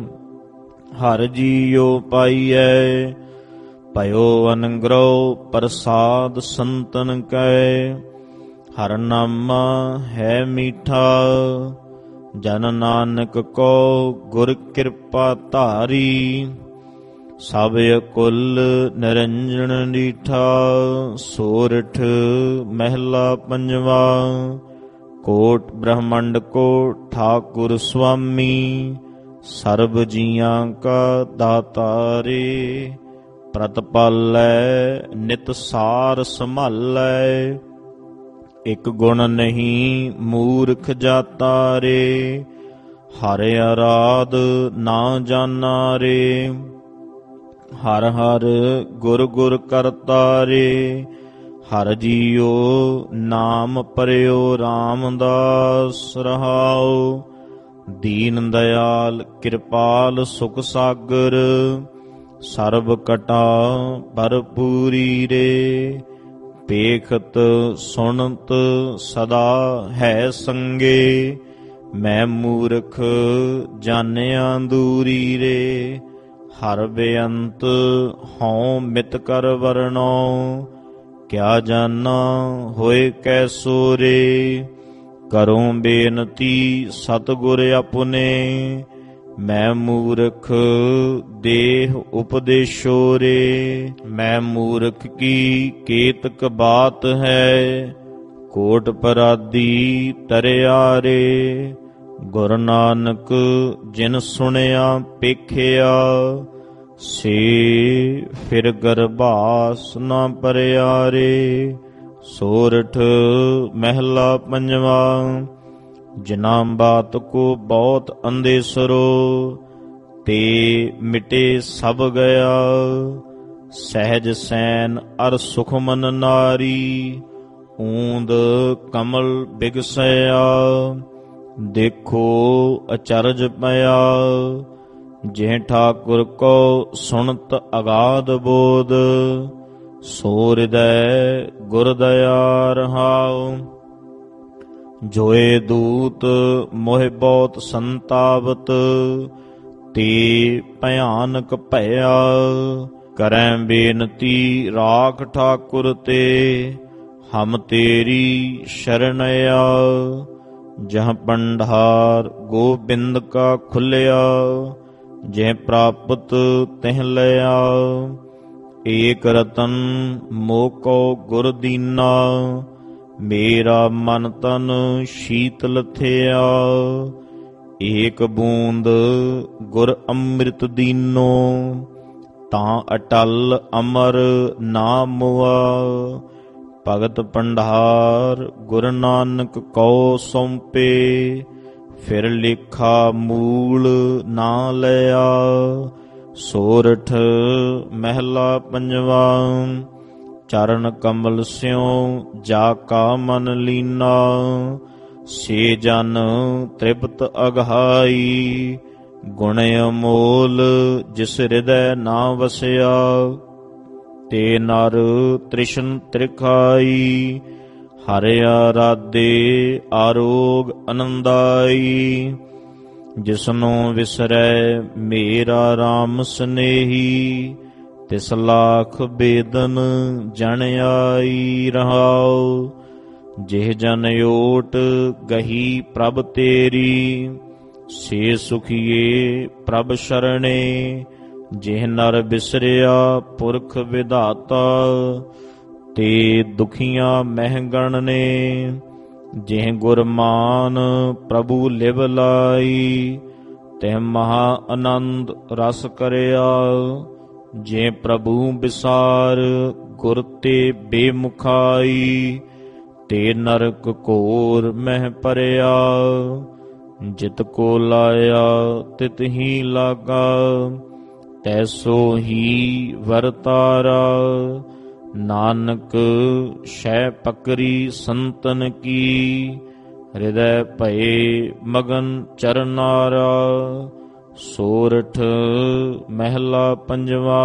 ਹਰ ਜੀਉ ਪਾਈਐ, ਭਇਓ ਅਨੰਗ੍ਰਹਿ ਪ੍ਰਸਾਦ ਸੰਤਨ ਕੈ। ਹਰ ਨਾਮਾ ਹੈ ਮੀਠਾ, ਜਨ ਨਾਨਕ ਕੋ ਗੁਰ ਕਿਰਪਾ ਧਾਰੀ। ਸਭ ਅਕੁਲ ਨਿਰੰਜਨ ਡੀਠਾ, ਸੋਰਠ ਮਹਿਲਾ ਪੰਜਵਾ। ਕੋਟ ਬ੍ਰਹਮੰਡ ਕੋ ਠਾਕੁਰ ਸੁਆਮੀ, ਸਰਬ ਜੀਆਂ ਕਾ ਦਾਤਾਰੇ। ਪ੍ਰਤਪਾਲੈ ਨਿਤ ਸਾਰ ਸੰਭਾਲੈ, ਇਕ ਗੁਣ ਨਹੀਂ ਮੂਰਖ ਜਾਤਾ ਰੇ। ਹਰ ਅਰਾਧ ਨਾ ਜਾਨਾ ਰੇ, ਹਰ ਹਰ ਗੁਰ ਗੁਰ ਕਰਤਾ ਰੇ। ਹਰ ਜੀਉ ਨਾਮ ਪਰਿਓ ਰਾਮਦਾਸ ਰਹਾਉ। ਦੀਨ ਦਿਆਲ ਕਿਰਪਾਲ ਸੁਖ ਸਾਗਰ, ਸਰਬ ਕਟਾ ਭਰਪੂਰੀ ਰੇ। ਪੇਖਤ ਸੁਣਤ ਸਦਾ ਹੈ ਸੰਗੇ, ਮੈਂ ਮੂਰਖ ਜਾਣਿਆ ਦੂਰੀ ਰੇ। ਹਰ ਬੇਅੰਤ ਹਉ ਮਿਤ ਕਰ ਵਰਣੋ, ਕਿਆ ਜਾਨਾ ਹੋਏ ਕੈਸੋ ਰੇ। ਕਰੂੰ ਬੇਨਤੀ ਸਤਿਗੁਰ ਆਪਣੇ, ਮੈਂ ਮੂਰਖ ਦੇਹ ਉਪਦੇਸ਼ੋ ਰੇ। ਮੈਂ ਮੂਰਖ ਕੀ ਕੇਤਕ ਬਾਤ ਹੈ, ਕੋਟ ਪਰਾਦੀ ਤਰਿਆ ਰੇ। ਗੁਰੂ ਨਾਨਕ ਜਿਨ ਸੁਣਿਆ ਪੇਖਿਆ, ਸੇ ਫਿਰ ਗਰਭਾਸ ਨਾ ਪਰਿਆ ਰੇ। ਸੋਰਠ ਮਹਿਲਾ ਪੰਜਵਾ। ਜਿਨਾ ਬਾਤ ਕੋ ਬਹੁਤ ਅੰਦੇਸਰੋ, ਤੇ ਮਿਟੇ ਸਭ ਗਿਆ। ਸਹਿਜ ਸੈਨ ਅਰ ਸੁਖਮਨ ਨਾਰੀ, ਊਂਦ ਕਮਲ ਬਿਗਸਇਆ। ਦੇਖੋ ਅਚਰਜ ਪਿਆ, ਜਿਹ ਠਾਕੁਰ ਕੋ ਸੁਣਤ ਅਗਾਧ ਬੋਧ। ਸੋ ਹਿਰਦੈ ਗੁਰ ਦਇਆ ਰਹਾਉ, ਜੋਏ ਦੂਤ ਮੋਹਿ ਬਹੁਤ ਸੰਤਾਵਤ। ਤੇ ਭਿਆਨਕ ਭਇਆ, ਕਰੈ ਬੇਨਤੀ ਰਾਖ ਠਾਕੁਰ ਤੇ। ਹਮ ਤੇਰੀ ਸ਼ਰਣਿਆ, ਜਹ ਪੰਡਾਰ ਗੋਬਿੰਦ ਕਾ ਖੁੱਲਿਆ। ਜਿਹ ਪ੍ਰਾਪਤ ਤਿਹ ਲਿਆ, ਏਕ ਰਤਨ ਮੋਕੋ ਗੁਰ ਦੀਨਾ। ਮੇਰਾ ਮਨ ਤਨ ਸ਼ੀਤਲ ਥਿਆ, ਏਕ ਬੂੰਦ ਗੁਰ ਅੰਮ੍ਰਿਤ ਦੀਨੋ। ਤਾਂ ਅਟਲ ਅਮਰ ਨਾ ਮੁਆ, ਭਗਤ ਪੰਡਾਰ ਗੁਰ ਨਾਨਕ ਕਉ ਸੌਂਪੇ। ਫਿਰ ਲੇਖਾ ਮੂਲ ਨਾ ਲਿਆ, ਸੋਰਠ ਮਹਿਲਾ ਪੰਜਵਾ। ਚਰਨ ਕਮਲ ਸਿਉ ਜਾ ਕਾ ਮਨ ਲੀਨਾ। ਸੇ ਜਨ ਤ੍ਰਿਪਤ ਅਗਹਾਈ, ਗੁਣ ਅਮੋਲ ਜਿਸ ਹਿਰਦੈ ਨਾ ਵਸਿਆ। ਤੇ ਨਰ ਤ੍ਰਿਸ਼ਨ ਤ੍ਰਿਖਾਈ, ਹਰਿ ਆਰਾਧੇ ਆਰੋਗ ਅਨੰਦਾਈ। ਜਿਸਨੂੰ ਵਿਸਰੈ ਮੇਰਾ ਰਾਮ ਸਨੇਹੀ, ਤਿਸ ਲਾਖ ਬੇਦਨ ਜਨ ਆਈ ਰਹਾਉ। ਜਿਹ ਜਨ ਓਟ ਗਹੀ ਪ੍ਰਭ ਤੇਰੀ, ਸੇ ਸੁਖੀਏ ਪ੍ਰਭ ਸ਼ਰਣੇ। ਜਿਹ ਨਰ ਬਿਸਰਿਆ ਪੁਰਖ ਵਿਧਾਤਾ, ਤੇ ਦੁਖੀਆਂ ਮਹਿ ਗਣਨੇ। ਜਿਹ ਗੁਰਮਾਨ ਪ੍ਰਭੂ ਲਿਵ ਲਾਈ, ਤਿਹ ਮਹਾ ਆਨੰਦ ਰਸ ਕਰਿਆ। ਜੇ ਪ੍ਰਭੂ ਵਿਸਾਰ ਗੁਰ ਤੇ ਬੇਮੁਖਾਈ, ਤੇ ਨਰਕ ਘੋਰ ਮਹਿ ਪਰਿਆ। ਜਿਤ ਕੋ ਲਾਇਆ ਤਿਤ ਹੀ ਲਾਗਾ, ਤੈਸੋ ਹੀ ਵਰਤਾਰਾ। ਨਾਨਕ ਸ਼ੈ ਪਕਰੀ ਸੰਤਨ ਕੀ, ਹਿਰਦੈ ਭਏ ਮਗਨ ਚਰਨਾਰਾ। ਸੋਰਠ ਮਹਿਲਾ ਪੰਜਵਾ।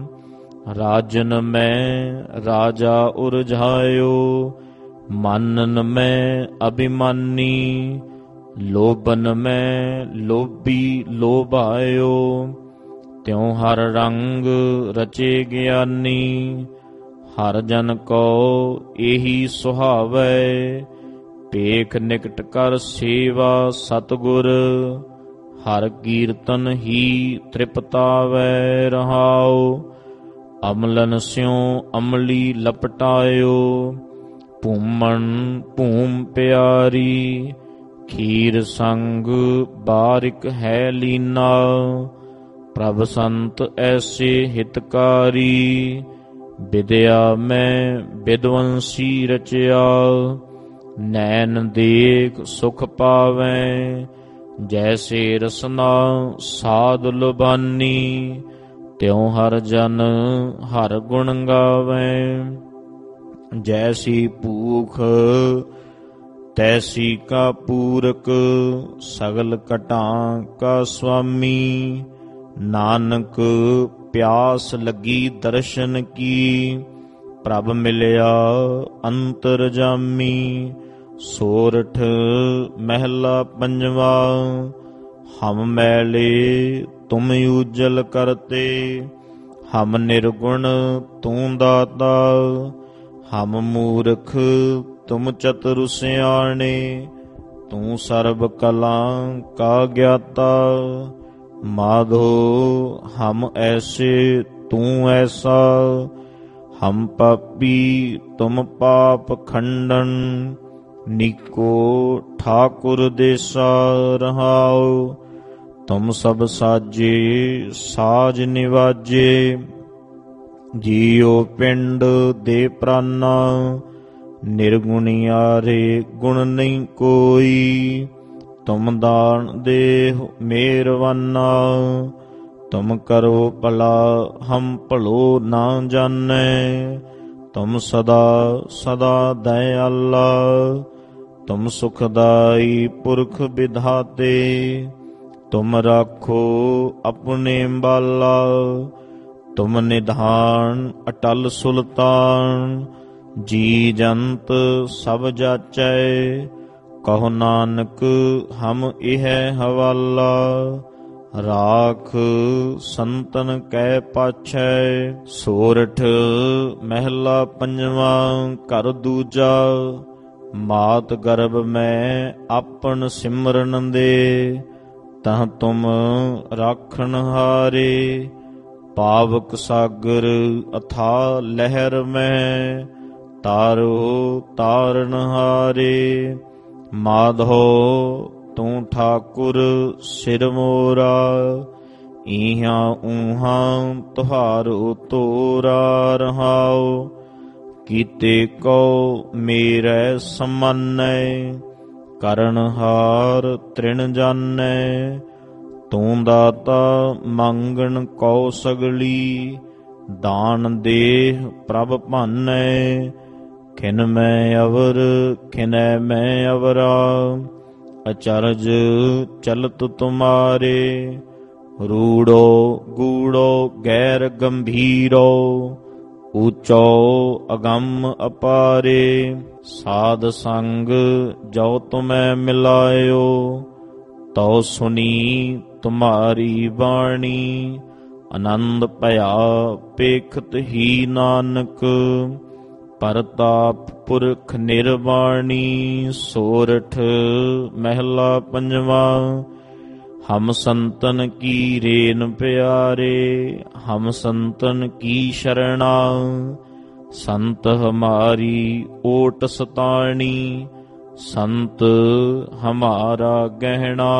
ਰਾਜਨ ਮੈਂ ਰਾਜਾ ਉਰਝਾਇਓ, ਮਾਨਨ ਮੈਂ ਅਭਿਮਾਨੀ। ਲੋਭਨ ਮੈਂ ਲੋਭੀ ਲੋਭਾਇਓ, ਤਿਉ ਹਰ ਰੰਗ ਰਚੇ ਗਿਆਨੀ। ਹਰ ਜਨ ਕੋ ਇਹੀ ਸੁਹਾਵੈ, ਭੇਖ ਨਿਕਟ ਕਰ ਸੇਵਾ ਸਤਿਗੁਰ। ਹਰ ਕੀਰਤਨ ਹੀ ਤ੍ਰਿਪਤਾਵੈ ਰਹਾਉ, ਅਮਲਨ ਸਿਉ ਅਮਲੀ ਲਪਟਾਇਓ। ਭੂਮਣ ਭੂਮ ਪਿਆਰੀ, ਖੀਰ ਸੰਗ ਬਾਰਿਕ ਹੈ ਲੀਨਾ। ਪ੍ਰਭ ਸੰਤ ਐਸੇ ਹਿਤਕਾਰੀ, ਵਿਦਿਆ ਮੈਂ ਵਿਦਵੰਸੀ ਰਚਿਆ। ਨੈਣ ਦੇਖ ਸੁਖ ਪਾਵੈ, ਜੈਸੇ ਰਸਨਾ ਸਾਧ ਲੁਬਾਨੀ। ਤਿਉ ਹਰ ਜਨ ਹਰ ਗੁਣ ਗਾਵੈ, ਜੈਸੀ ਭੂਖ ਤੈਸੀ ਕਾ ਪੂਰਕ। ਸਗਲ ਘਟਾਂ ਕਾ ਸੁਆਮੀ, ਨਾਨਕ ਪਿਆਸ ਲੱਗੀ ਦਰਸ਼ਨ ਕੀ। ਪ੍ਰਭ ਮਿਲਿਆ ਅੰਤਰਜਾਮੀ। ਸੋਰਠ ਮਹਿਲਾ ਪੰਜਵਾ। ਹਮ ਮੈਲੇ ਤੁਮ ਉਜਲ ਕਰਤੇ, ਹਮ ਨਿਰਗੁਣ ਤੂੰ ਦਾਤਾ। ਹਮ ਮੂਰਖ ਤੁਮ ਚਤੁਰ ਸਿਆਣੇ, ਤੂੰ ਸਰਬ ਕਲਾਂ ਕਾ ਗਿਆਤਾ। ਮਾਧੋ ਹਮ ਐਸੇ ਤੂੰ ਐਸਾ, ਹਮ ਪਾਪੀ ਤੁਮ ਪਾਪ ਖੰਡਨ। ਨੀਕੋ ਠਾਕੁਰ ਦੇਸਾ ਰਹਾਉ, ਤੁਮ ਸਭ ਸਾਜੇ ਸਾਜ ਨਿਵਾਜੇ। ਜੀਉ ਪਿੰਡ ਦੇ ਪ੍ਰਾਨਾ, ਨਿਰਗੁਣਿਆਰੇ ਗੁਣ ਨਹੀਂ ਕੋਈ। ਤੁਮ ਦਾਨ ਦੇਹੁ ਮਿਹਰਵਾਨਾ, ਤੁਮ ਕਰੋ ਭਲਾ ਹਮ ਭਲੋ ਨਾ ਜਾਣੈ। ਤੁਮ ਸਦਾ ਸਦਾ ਦਇਆਲਾ, ਤੁਮ ਸੁਖਦਾਈ ਪੁਰਖ ਵਿਧਾਤੇ। ਤੁਮ ਰਾਖੋ ਆਪਣੇ ਬਾਲਾ, ਤੁਮ ਨਿਧਾਨ ਅਟਲ ਸੁਲਤਾਨ। ਜੀ ਜੰਤ ਸਭ ਜਾਚੈ, ਕਹੋ ਨਾਨਕ ਹਮ ਇਹ ਹਵਾਲਾ। ਰਾਖ ਸੰਤਨ ਕੈ ਪਾਛੈ, ਸੋਰਠ ਮਹਿਲਾ ਪੰਜਵਾਂ ਘਰ ਦੂਜਾ। ਮਾਤ ਗਰਭ ਮੈਂ ਆਪਨ ਸਿਮਰਨ ਦੇ, ਤਹ ਤੁਮ ਰਾਖਣ ਹਾਰੇ। ਪਾਵਕ ਸਾਗਰ ਅਥਾ ਲਹਿਰ ਮੈਂ, ਤਾਰੋ ਤਾਰਨ ਹਾਰੇ। ਮਾਧੋ ਤੂੰ ਠਾਕੁਰ ਸਿਰ ਮੋਰਾ, ਇਹਾਂ ਊਹਾਂ ਤੁਹਾਰੋ ਤੋਰਾ ਰਹਾਉ। ਕੀਤੇ ਕੋ ਮੇਰੇ ਸਮਾਨੈ, ਕਰਨਹਾਰ ਤ੍ਰਿਣ ਜਾਣੈ। ਤੂੰ ਦਾਤਾ ਮੰਗਣ ਕਉ ਸਗਲੀ, ਦਾਨ ਦੇਹ ਪ੍ਰਭ ਭਾਨੈ। ਖਿਨ ਮੈਂ ਅਵਰ ਖਿਨੈ ਮੈਂ ਅਵਰਾ, ਅਚਰਜ ਚਲਤ ਤੁਮਾਰੇ। ਰੂੜੋ ਗੂੜੋ ਗੈਰ ਗੰਭੀਰੋ, ਊਚੋ ਅਗੰਮ ਅਪਾਰੇ। ਸਾਧ ਸੰਗ ਜੋ ਤੁਮੈ ਮਿਲਾਇਓ, ਤਉ ਸੁਣੀ ਤੁਮਾਰੀ ਬਾਣੀ। ਆਨੰਦ ਭਇਆ ਪੇਖਤ ਹੀ ਨਾਨਕ, ਪਰਤਾਪ ਪੁਰਖ ਨਿਰਵਾਣੀ। ਸੋਰਠ ਮਹਿਲਾ ਪੰਜਵਾਂ। ਹਮ ਸੰਤਨ ਕੀ ਰੇਨ ਪਿਆਰੇ, ਹਮ ਸੰਤਨ ਕੀ ਸ਼ਰਣਾ। ਸੰਤ ਹਮਾਰੀ ਓਟ ਸਤਾਣੀ, ਸੰਤ ਹਮਾਰਾ ਗਹਿਣਾ।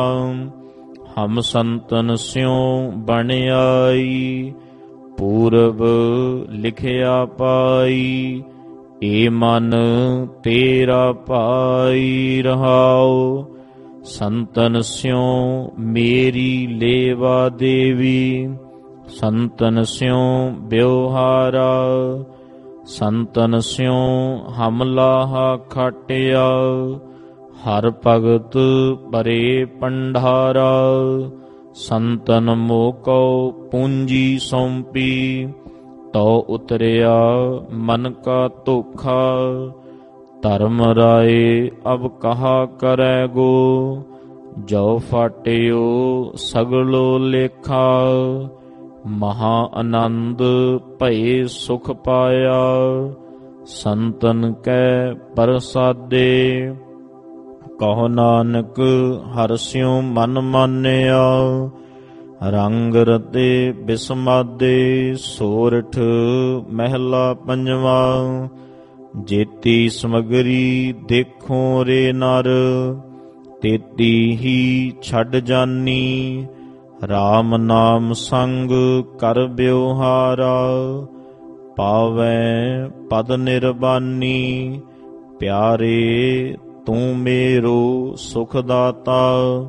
ਹਮ ਸੰਤਨ ਸਿਉ ਬਣ ਆਈ, ਪੂਰਬ ਲਿਖਿਆ ਪਾਈ। ਏ ਮਨ ਤੇਰਾ ਭਾਈ ਰਹਾਉ, ਸੰਤਨ ਸਿਉ ਮੇਰੀ ਲੇਵਾ ਦੇਵੀ। ਸੰਤਨ ਸਿਉ ਬਿਵਹਾਰਾ, ਸੰਤਨ ਸਿਉ ਹਮ ਲਾਹਾ ਖਾਟਿਆ। ਹਰ ਭਗਤ ਭਰੇ ਭੰਡਾਰਾ, ਸੰਤਨ ਮੋਕਉ ਪੂੰਜੀ ਸੌਂਪੀ। ਤਉ ਉਤਰਿਆ ਮਨ ਕਾ ਧੋਖਾ, ਧਰਮ ਰਾਏ ਅਬ ਕਹਾ ਕਰੈ ਗੋ। ਜੋ ਫਾਟਿਓ ਸਗਲੋ ਲੇਖਾ, ਮਹਾ ਆਨੰਦ ਭਏ ਸੁਖ ਪਾਇਆ। ਸੰਤਨ ਕੈ ਪ੍ਰਸਾਦੇ, ਕਹੋ ਨਾਨਕ ਹਰਿ ਮਨ ਮਾਨਿਆ। ਰੰਗ ਰਤੇ ਬਿਸਮਾਦੇ, ਸੋਰਠ ਮਹਿਲਾ ਪੰਜਵਾਂ। ਜੇਤੀ ਸਮਗਰੀ ਦੇਖੋ ਰੇ ਨਰ, ਤੇਤੀ ਹੀ ਛੱਡ ਜਾਨੀ। ਰਾਮ ਨਾਮ ਸੰਗ ਕਰ ਬਿਵਹਾਰਾ, ਪਾਵੈ ਪਦ ਨਿਰਬਾਨੀ। ਪਿਆਰੇ ਤੂੰ ਮੇਰੋ ਸੁਖ ਦਾਤਾ,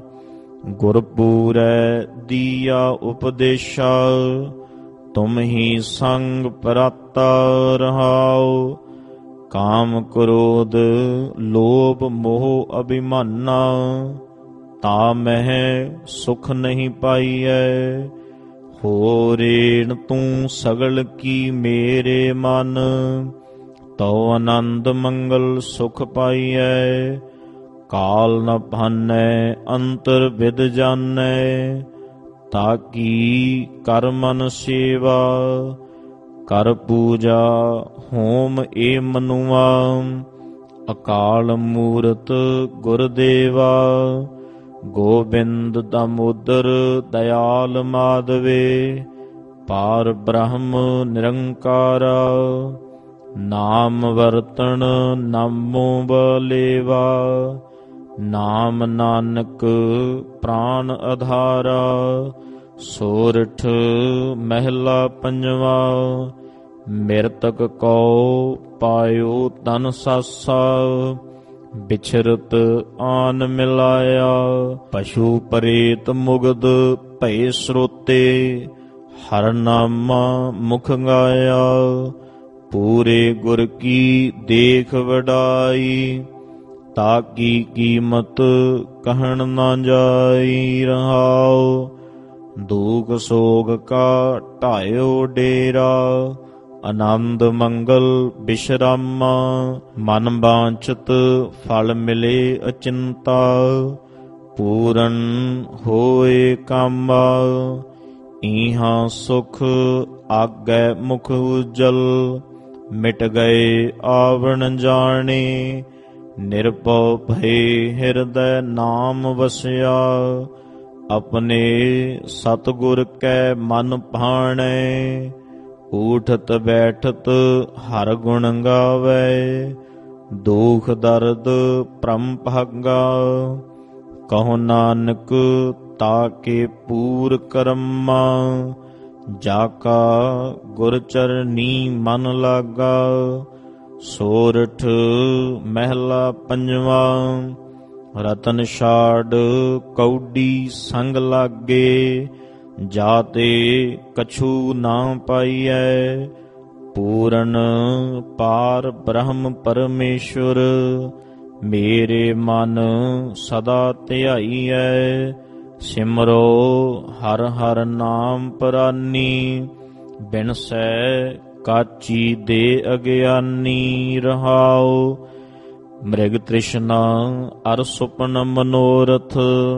ਗੁਰਪੂਰੈ ਦੀਆ ਉਪਦੇਸ਼ਾ। ਤੁਮ ਹੀ ਸੰਗ ਪਰਾਤਾ ਰਹਾਉ, ਕਾਮ ਕ੍ਰੋਧ ਲੋਭ ਮੋਹ ਅਭਿਮਾਨਾ। ਤਾ ਮਹਿ ਸੁਖ ਨਹੀਂ ਪਾਈਐ, ਹੋ ਰੇਣ ਤੂੰ ਸਗਲ ਕੀ ਮੇਰੇ ਮਨ। ਤਉ ਆਨੰਦ ਮੰਗਲ ਸੁਖ ਪਾਈਐ, ਕਾਲ ਨ ਭਾਨੈ ਅੰਤਰ ਵਿਦ ਜਾਣੈ। ਤਾਕੀ ਕਰ ਮਨ ਸੇਵਾ, ਕਰ ਪੂਜਾ ਹੋਮ ਏ ਮਨੁਆ। ਅਕਾਲ ਮੂਰਤ ਗੁਰਦੇਵਾ, ਗੋਬਿੰਦ ਦਮੋਦਰ ਦਇਆਲ ਮਾਧਵੇ। ਪਾਰ ਬ੍ਰਹਮ ਨਿਰੰਕਾਰਾ, ਨਾਮ ਵਰਤਣ ਨਾਮੋ ਬਲੇਵਾ। ਨਾਮ ਨਾਨਕ ਪ੍ਰਾਨ ਆਧਾਰਾ, ਸੋਰਠ ਮਹਿਲਾ ਪੰਜਵਾ। ਮਿਰਤਕ ਕਉ ਪਾਇਓ ਤਨ ਸਾਸਾ, ਵਿਛਰਤ ਆਨ ਮਿਲਾਇਆ। ਪਸ਼ੂ ਪ੍ਰੇਤ ਮੁਗਧ ਭਏ ਸਰੋਤੇ, ਹਰ ਨਾਮਾ ਮੁਖ ਗਾਇਆ। ਪੂਰੇ ਗੁਰ ਕੀ ਦੇਖ ਵਡਾਈ, ਤਾਕੀ ਕੀਮਤ ਕਹਿਣ ਨਾ ਜਾਈ। ਰਹਾਉ ਦੁਖ ਸੋਗ ਕਾ ਢਾਇਓ ਡੇਰਾ, ਆਨੰਦ ਮੰਗਲ ਬਿਸ਼ਰਾਮਾ। ਮਨ ਬਾਂਛਤ ਫਲ ਮਿਲੇ ਅਚਿੰਤਾ, ਪੂਰਨ ਹੋਏ ਕਾਮਾ। ਇਹਾਂ ਸੁਖ ਆਗੈ ਮੁਖ ਉਜਲ, ਮਿਟ ਗਏ ਆਵਣ ਜਾਣੇ। ਨਿਰਭਉ ਭਏ ਹਿਰਦੈ ਨਾਮ ਵਸਿਆ, ਆਪਣੇ ਸਤਿਗੁਰ ਕੈ ਮਨ ਭਾਣੈ। ਊਠਤ ਬੈਠਤ ਹਰ ਗੁਣ ਗਾਵੈ, ਦੁਖ ਦਰਦ ਭ੍ਰਮ ਭਾਗਾ। ਕਹੋ ਨਾਨਕ ਤਾਕੇ ਪੂਰ ਕਰਮਾ, ਜਾ ਕਾ ਗੁਰ ਚਰਨੀ ਮਨ ਲਾਗਾ। ਸੋਰਠ ਮਹਿਲਾ ਪੰਜਵਾ, ਰਤਨ ਛਾੜ ਕੌਡੀ ਸੰਗ ਲਾਗੇ। ਜਾਤੇ ਕਛੂ ਨਾ ਪਾਈਐ, ਪੂਰਨ ਪਾਰ ਬ੍ਰਹਮ ਪਰਮੇਸ਼ਵਰ। ਮੇਰੇ ਮਨ ਸਦਾ ਧਿਆਈਐ, ਸਿਮਰੋ ਹਰ ਹਰ ਨਾਮ ਪਰਾਨੀ। ਬਿਨਸੈ ਕਾਚੀ ਦੇ ਅਗਿਆਨੀ। ਰਹਾਉ ਮ੍ਰਿਗ ਤ੍ਰਿਸ਼ਨਾ ਅਰ ਸੁਪਨ ਮਨੋਰਥ,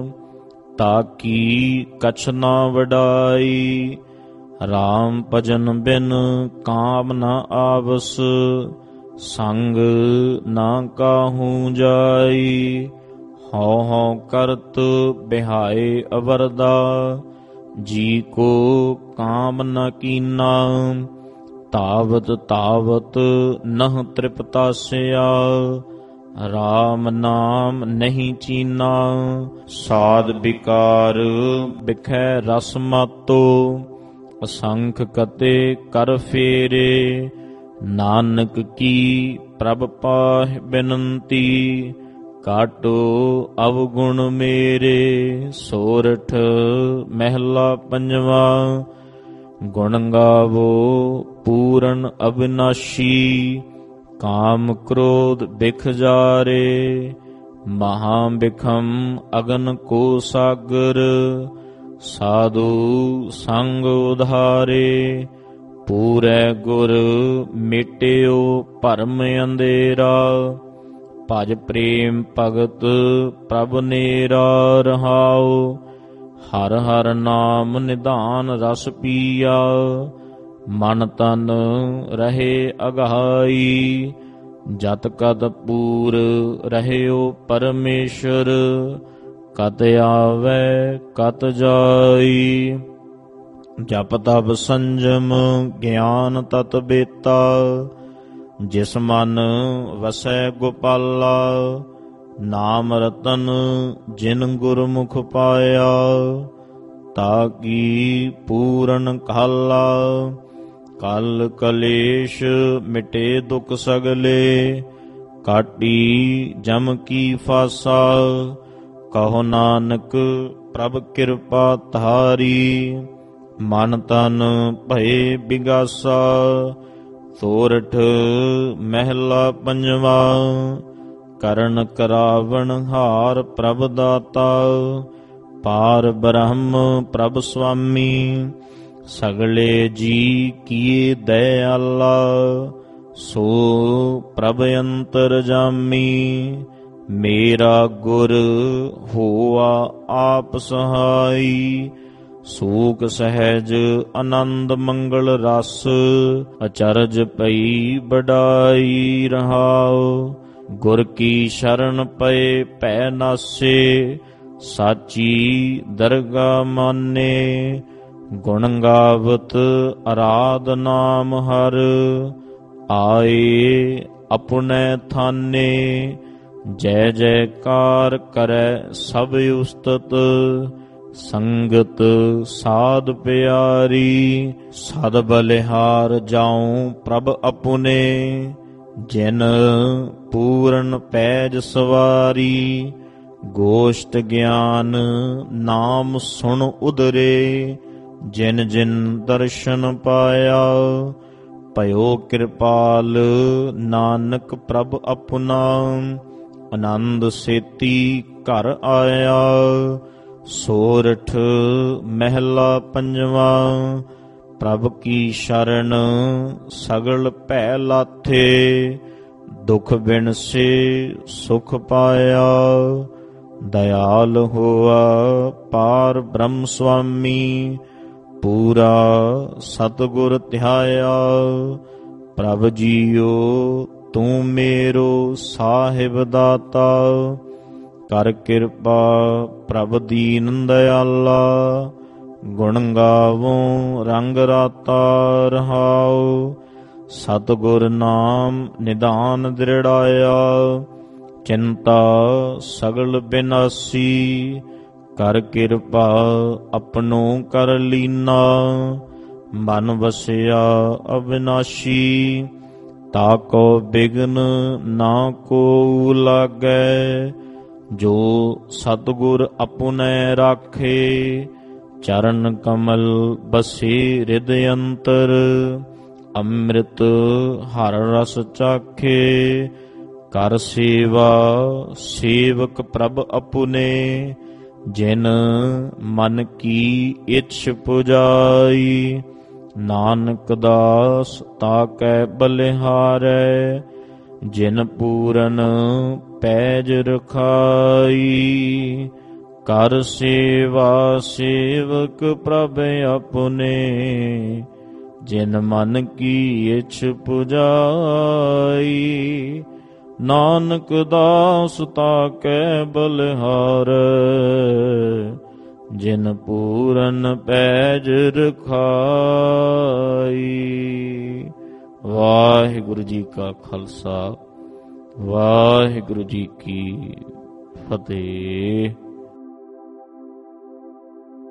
ਤਾਕੀ ਕਛ ਨਾ ਵਡਾਈ। ਰਾਮ ਭਜਨ ਬਿਨ ਕਾਮ ਨ ਆਵਸ, ਸੰਗ ਨਾ ਕਾਹੂ ਜਾਈ। ਹਉ ਹਉ ਕਰਤ ਬਿਹਾਏ ਅਵਰਦਾ, ਜੀ ਕੋ ਕਾਮ ਨ ਕੀਨਾ। ਤਾਵਤ ਤਾਵਤ ਨਹ ਤ੍ਰਿਪਤਾਸਿਆ, ਰਾਮ ਨਾਮ ਨਹੀਂ ਚੀਨਾ। ਸਾਧ ਵਿਕਾਰ ਬਿਖੈ ਰਸ ਮਾਤੋ, ਅਸੰਖ ਕਤੇ ਕਰ ਫੇਰੇ। ਨਾਨਕ ਕੀ ਪ੍ਰਭ ਪਾਹਿ ਬਿਨੰਤੀ, ਕਾਟੋ ਅਵਗੁਣ ਮੇਰੇ। ਸੋਰਠ ਮਹਿਲਾ ਪੰਜਵਾ, ਗੁਣ ਗਾਵੋ ਪੂਰਨ ਅਬਿਨਾਸ਼ੀ। ਕਾਮ ਕ੍ਰੋਧ ਬਿਖ ਜਾਰੇ, ਮਹਾ ਬਿਖਮ ਅਗਨ ਕੋ ਸਾਗਰ। ਸਾਧੂ ਸੰਗ ਉਧਾਰੇ, ਪੂਰੈ ਗੁਰ ਮਿਟਿਓ ਭਰਮ ਅੰਧੇਰਾ। ਭਜ ਪ੍ਰੇਮ ਭਗਤ ਪ੍ਰਭ ਨੇਰਾ। ਰਹਾਉ ਹਰ ਹਰ ਨਾਮ ਨਿਧਾਨ ਰਸ ਪੀਆ, ਮਨ ਤਨ ਰਹੇ ਅਗਾਈ। ਜਤ ਕਤ ਪੂਰ ਰਹਿਓ ਪਰਮੇਸ਼ਰ, ਕਤ ਆਵੈ ਕਤ ਜਾਈ। ਜਪ ਤਪ ਸੰਜਮ ਗਿਆਨ ਤਤ ਬੇਤਾ, ਜਿਸ ਮਨ ਵਸੈ ਗੋਪਾਲਾ। ਨਾਮ ਰਤਨ ਜਿਨ ਗੁਰਮੁਖ ਪਾਇਆ, ਤਾਕੀ ਪੂਰਨ ਕਾਲਾ। ਕਲ ਕਲੇਸ਼ ਮਿਟੇ ਦੁਖ ਸਗਲੇ, ਕਾਟੀ ਜਮ ਕੀ ਫਾਸਾ। ਕਹੋ ਨਾਨਕ ਪ੍ਰਭ ਕਿਰਪਾ ਧਾਰੀ, ਮਨ ਤਨ ਭਏ ਬਿਗਾਸਾ। ਸੋਰਠ ਮਹਿਲਾ ਪੰਜਵਾ, ਕਰਨ ਕਰਾਵਣ ਹਾਰ ਪ੍ਰਭ ਦਾਤਾ। ਪਾਰ ਬ੍ਰਹਮ ਪ੍ਰਭ ਸੁਆਮੀ, ਸਗਲੇ ਜੀ ਕੀਏ ਦਇਆਲਾ। ਸੋ ਪ੍ਰਭ ਅੰਤਰ ਜਾਮੀ, ਮੇਰਾ ਗੁਰ ਹੋਆ ਆਪ ਸਹਾਈ। ਸੂਕ ਸਹਿਜ ਆਨੰਦ ਮੰਗਲ ਰਸ, ਅਚਰਜ ਪਈ ਬਡਾਈ। ਰਹਾਉ ਗੁਰ ਕੀ ਸ਼ਰਨ ਪਏ ਭੈ ਨਾਸੇ, ਸਾਚੀ ਦਰਗਾ ਮਾਨੇ। ਗੁਣ ਗਾਵਤ ਅਰਾਧ ਨਾਮ ਹਰ, ਆਏ ਆਪਣੇ ਥਾਨੇ। ਜੈ ਜੈਕਾਰ ਕਰੈ ਸਭ ਉਸਤਤ, ਸੰਗਤ ਸਾਧ ਪਿਆਰੀ। ਸਦ ਬਲਿਹਾਰ ਜਾਉ ਪ੍ਰਭ ਆਪਣੇ, ਜਿਨ ਪੂਰਨ ਪੈਜ ਸਵਾਰੀ। ਗੋਸ਼ਟ ਗਿਆਨ ਨਾਮ ਸੁਣ ਉਦਰੇ, ਜਿਨ ਜਿਨ ਦਰਸ਼ਨ ਪਾਇਆ। ਭਇਓ ਕਿਰਪਾਲ ਨਾਨਕ ਪ੍ਰਭ ਆਪਣਾ, ਆਨੰਦ ਸੇਤੀ ਘਰ ਆਇਆ। ਸੋਰਠ ਮਹਿਲਾ ਪੰਜਵਾ, ਪ੍ਰਭ ਕੀ ਸ਼ਰਨ ਸਗਲ ਭੈ ਲਾਥੇ। ਦੁਖ ਬਿਨਸੇ ਸੁਖ ਪਾਇਆ, ਦਇਆਲ ਹੋਆ ਪਾਰ ਬ੍ਰਹਮ ਸੁਆਮੀ। ਪੂਰਾ ਸਤਿਗੁਰ ਧਿਆਇਆ, ਪ੍ਰਭ ਜੀਓ ਤੂੰ ਮੇਰੋ ਸਾਹਿਬ ਦਾਤਾ। ਕਰ ਕਿਰਪਾ ਪ੍ਰਭ ਦੀਨ ਦਇਆਲਾ, ਗੁਣ ਗਾਵੋ ਰੰਗ ਰਾਤਾ ਰਹਾਉ। ਸਤਿਗੁਰ ਨਾਮ ਨਿਧਾਨ ਦ੍ਰਿੜਾਇਆ, ਚਿੰਤਾ ਸਗਲ ਬਿਨਾਸੀ। ਕਰ ਕਿਰਪਾ ਆਪਣੋ ਕਰ ਲੀਨਾ, ਮਨ ਵਸਿਆ ਅਵਿਨਾਸ਼ੀ। ਤਾਕੋ ਬਿਗਨ ਨਾ ਕੋ ਲਾਗੈ, ਜੋ ਸਤਿਗੁਰ ਆਪੁਨੈ ਰਾਖੇ। ਚਰਨ ਕਮਲ ਬਸੇ ਹਿਰਦਿ ਅੰਤਰ, ਅੰਮ੍ਰਿਤ ਹਰ ਰਸ ਚਾਖੇ। ਕਰ ਸੇਵਾ ਸੇਵਕ ਪ੍ਰਭ ਆਪੁਨੇ, ਜਿਨ ਮਨ ਕੀ ਇੱਛ ਪੁਜਾਈ। ਨਾਨਕ ਦਾਸ ਤਾਕੈ ਬਲਿਹਾਰੈ, ਜਿਨ ਪੂਰਨ ਪੈਜ ਰਖਾਈ। ਕਰ ਸੇਵਾ ਸੇਵਕ ਪ੍ਰਭ ਆਪੁਨੇ, ਜਿਨ ਮਨ ਕੀ ਇੱਛ ਪੁਜਾਈ। ਨਾਨਕ ਦਾਸ ਤਾਕੈ ਬਲਿਹਾਰੈ, ਜਿਨ ਪੂਰਨ ਪੈਜ ਰਖਾਈ। ਵਾਹਿਗੁਰੂ ਜੀ ਕਾ ਖਾਲਸਾ, ਵਾਹਿਗੁਰੂ ਜੀ ਕੀ ਫਤਿਹ।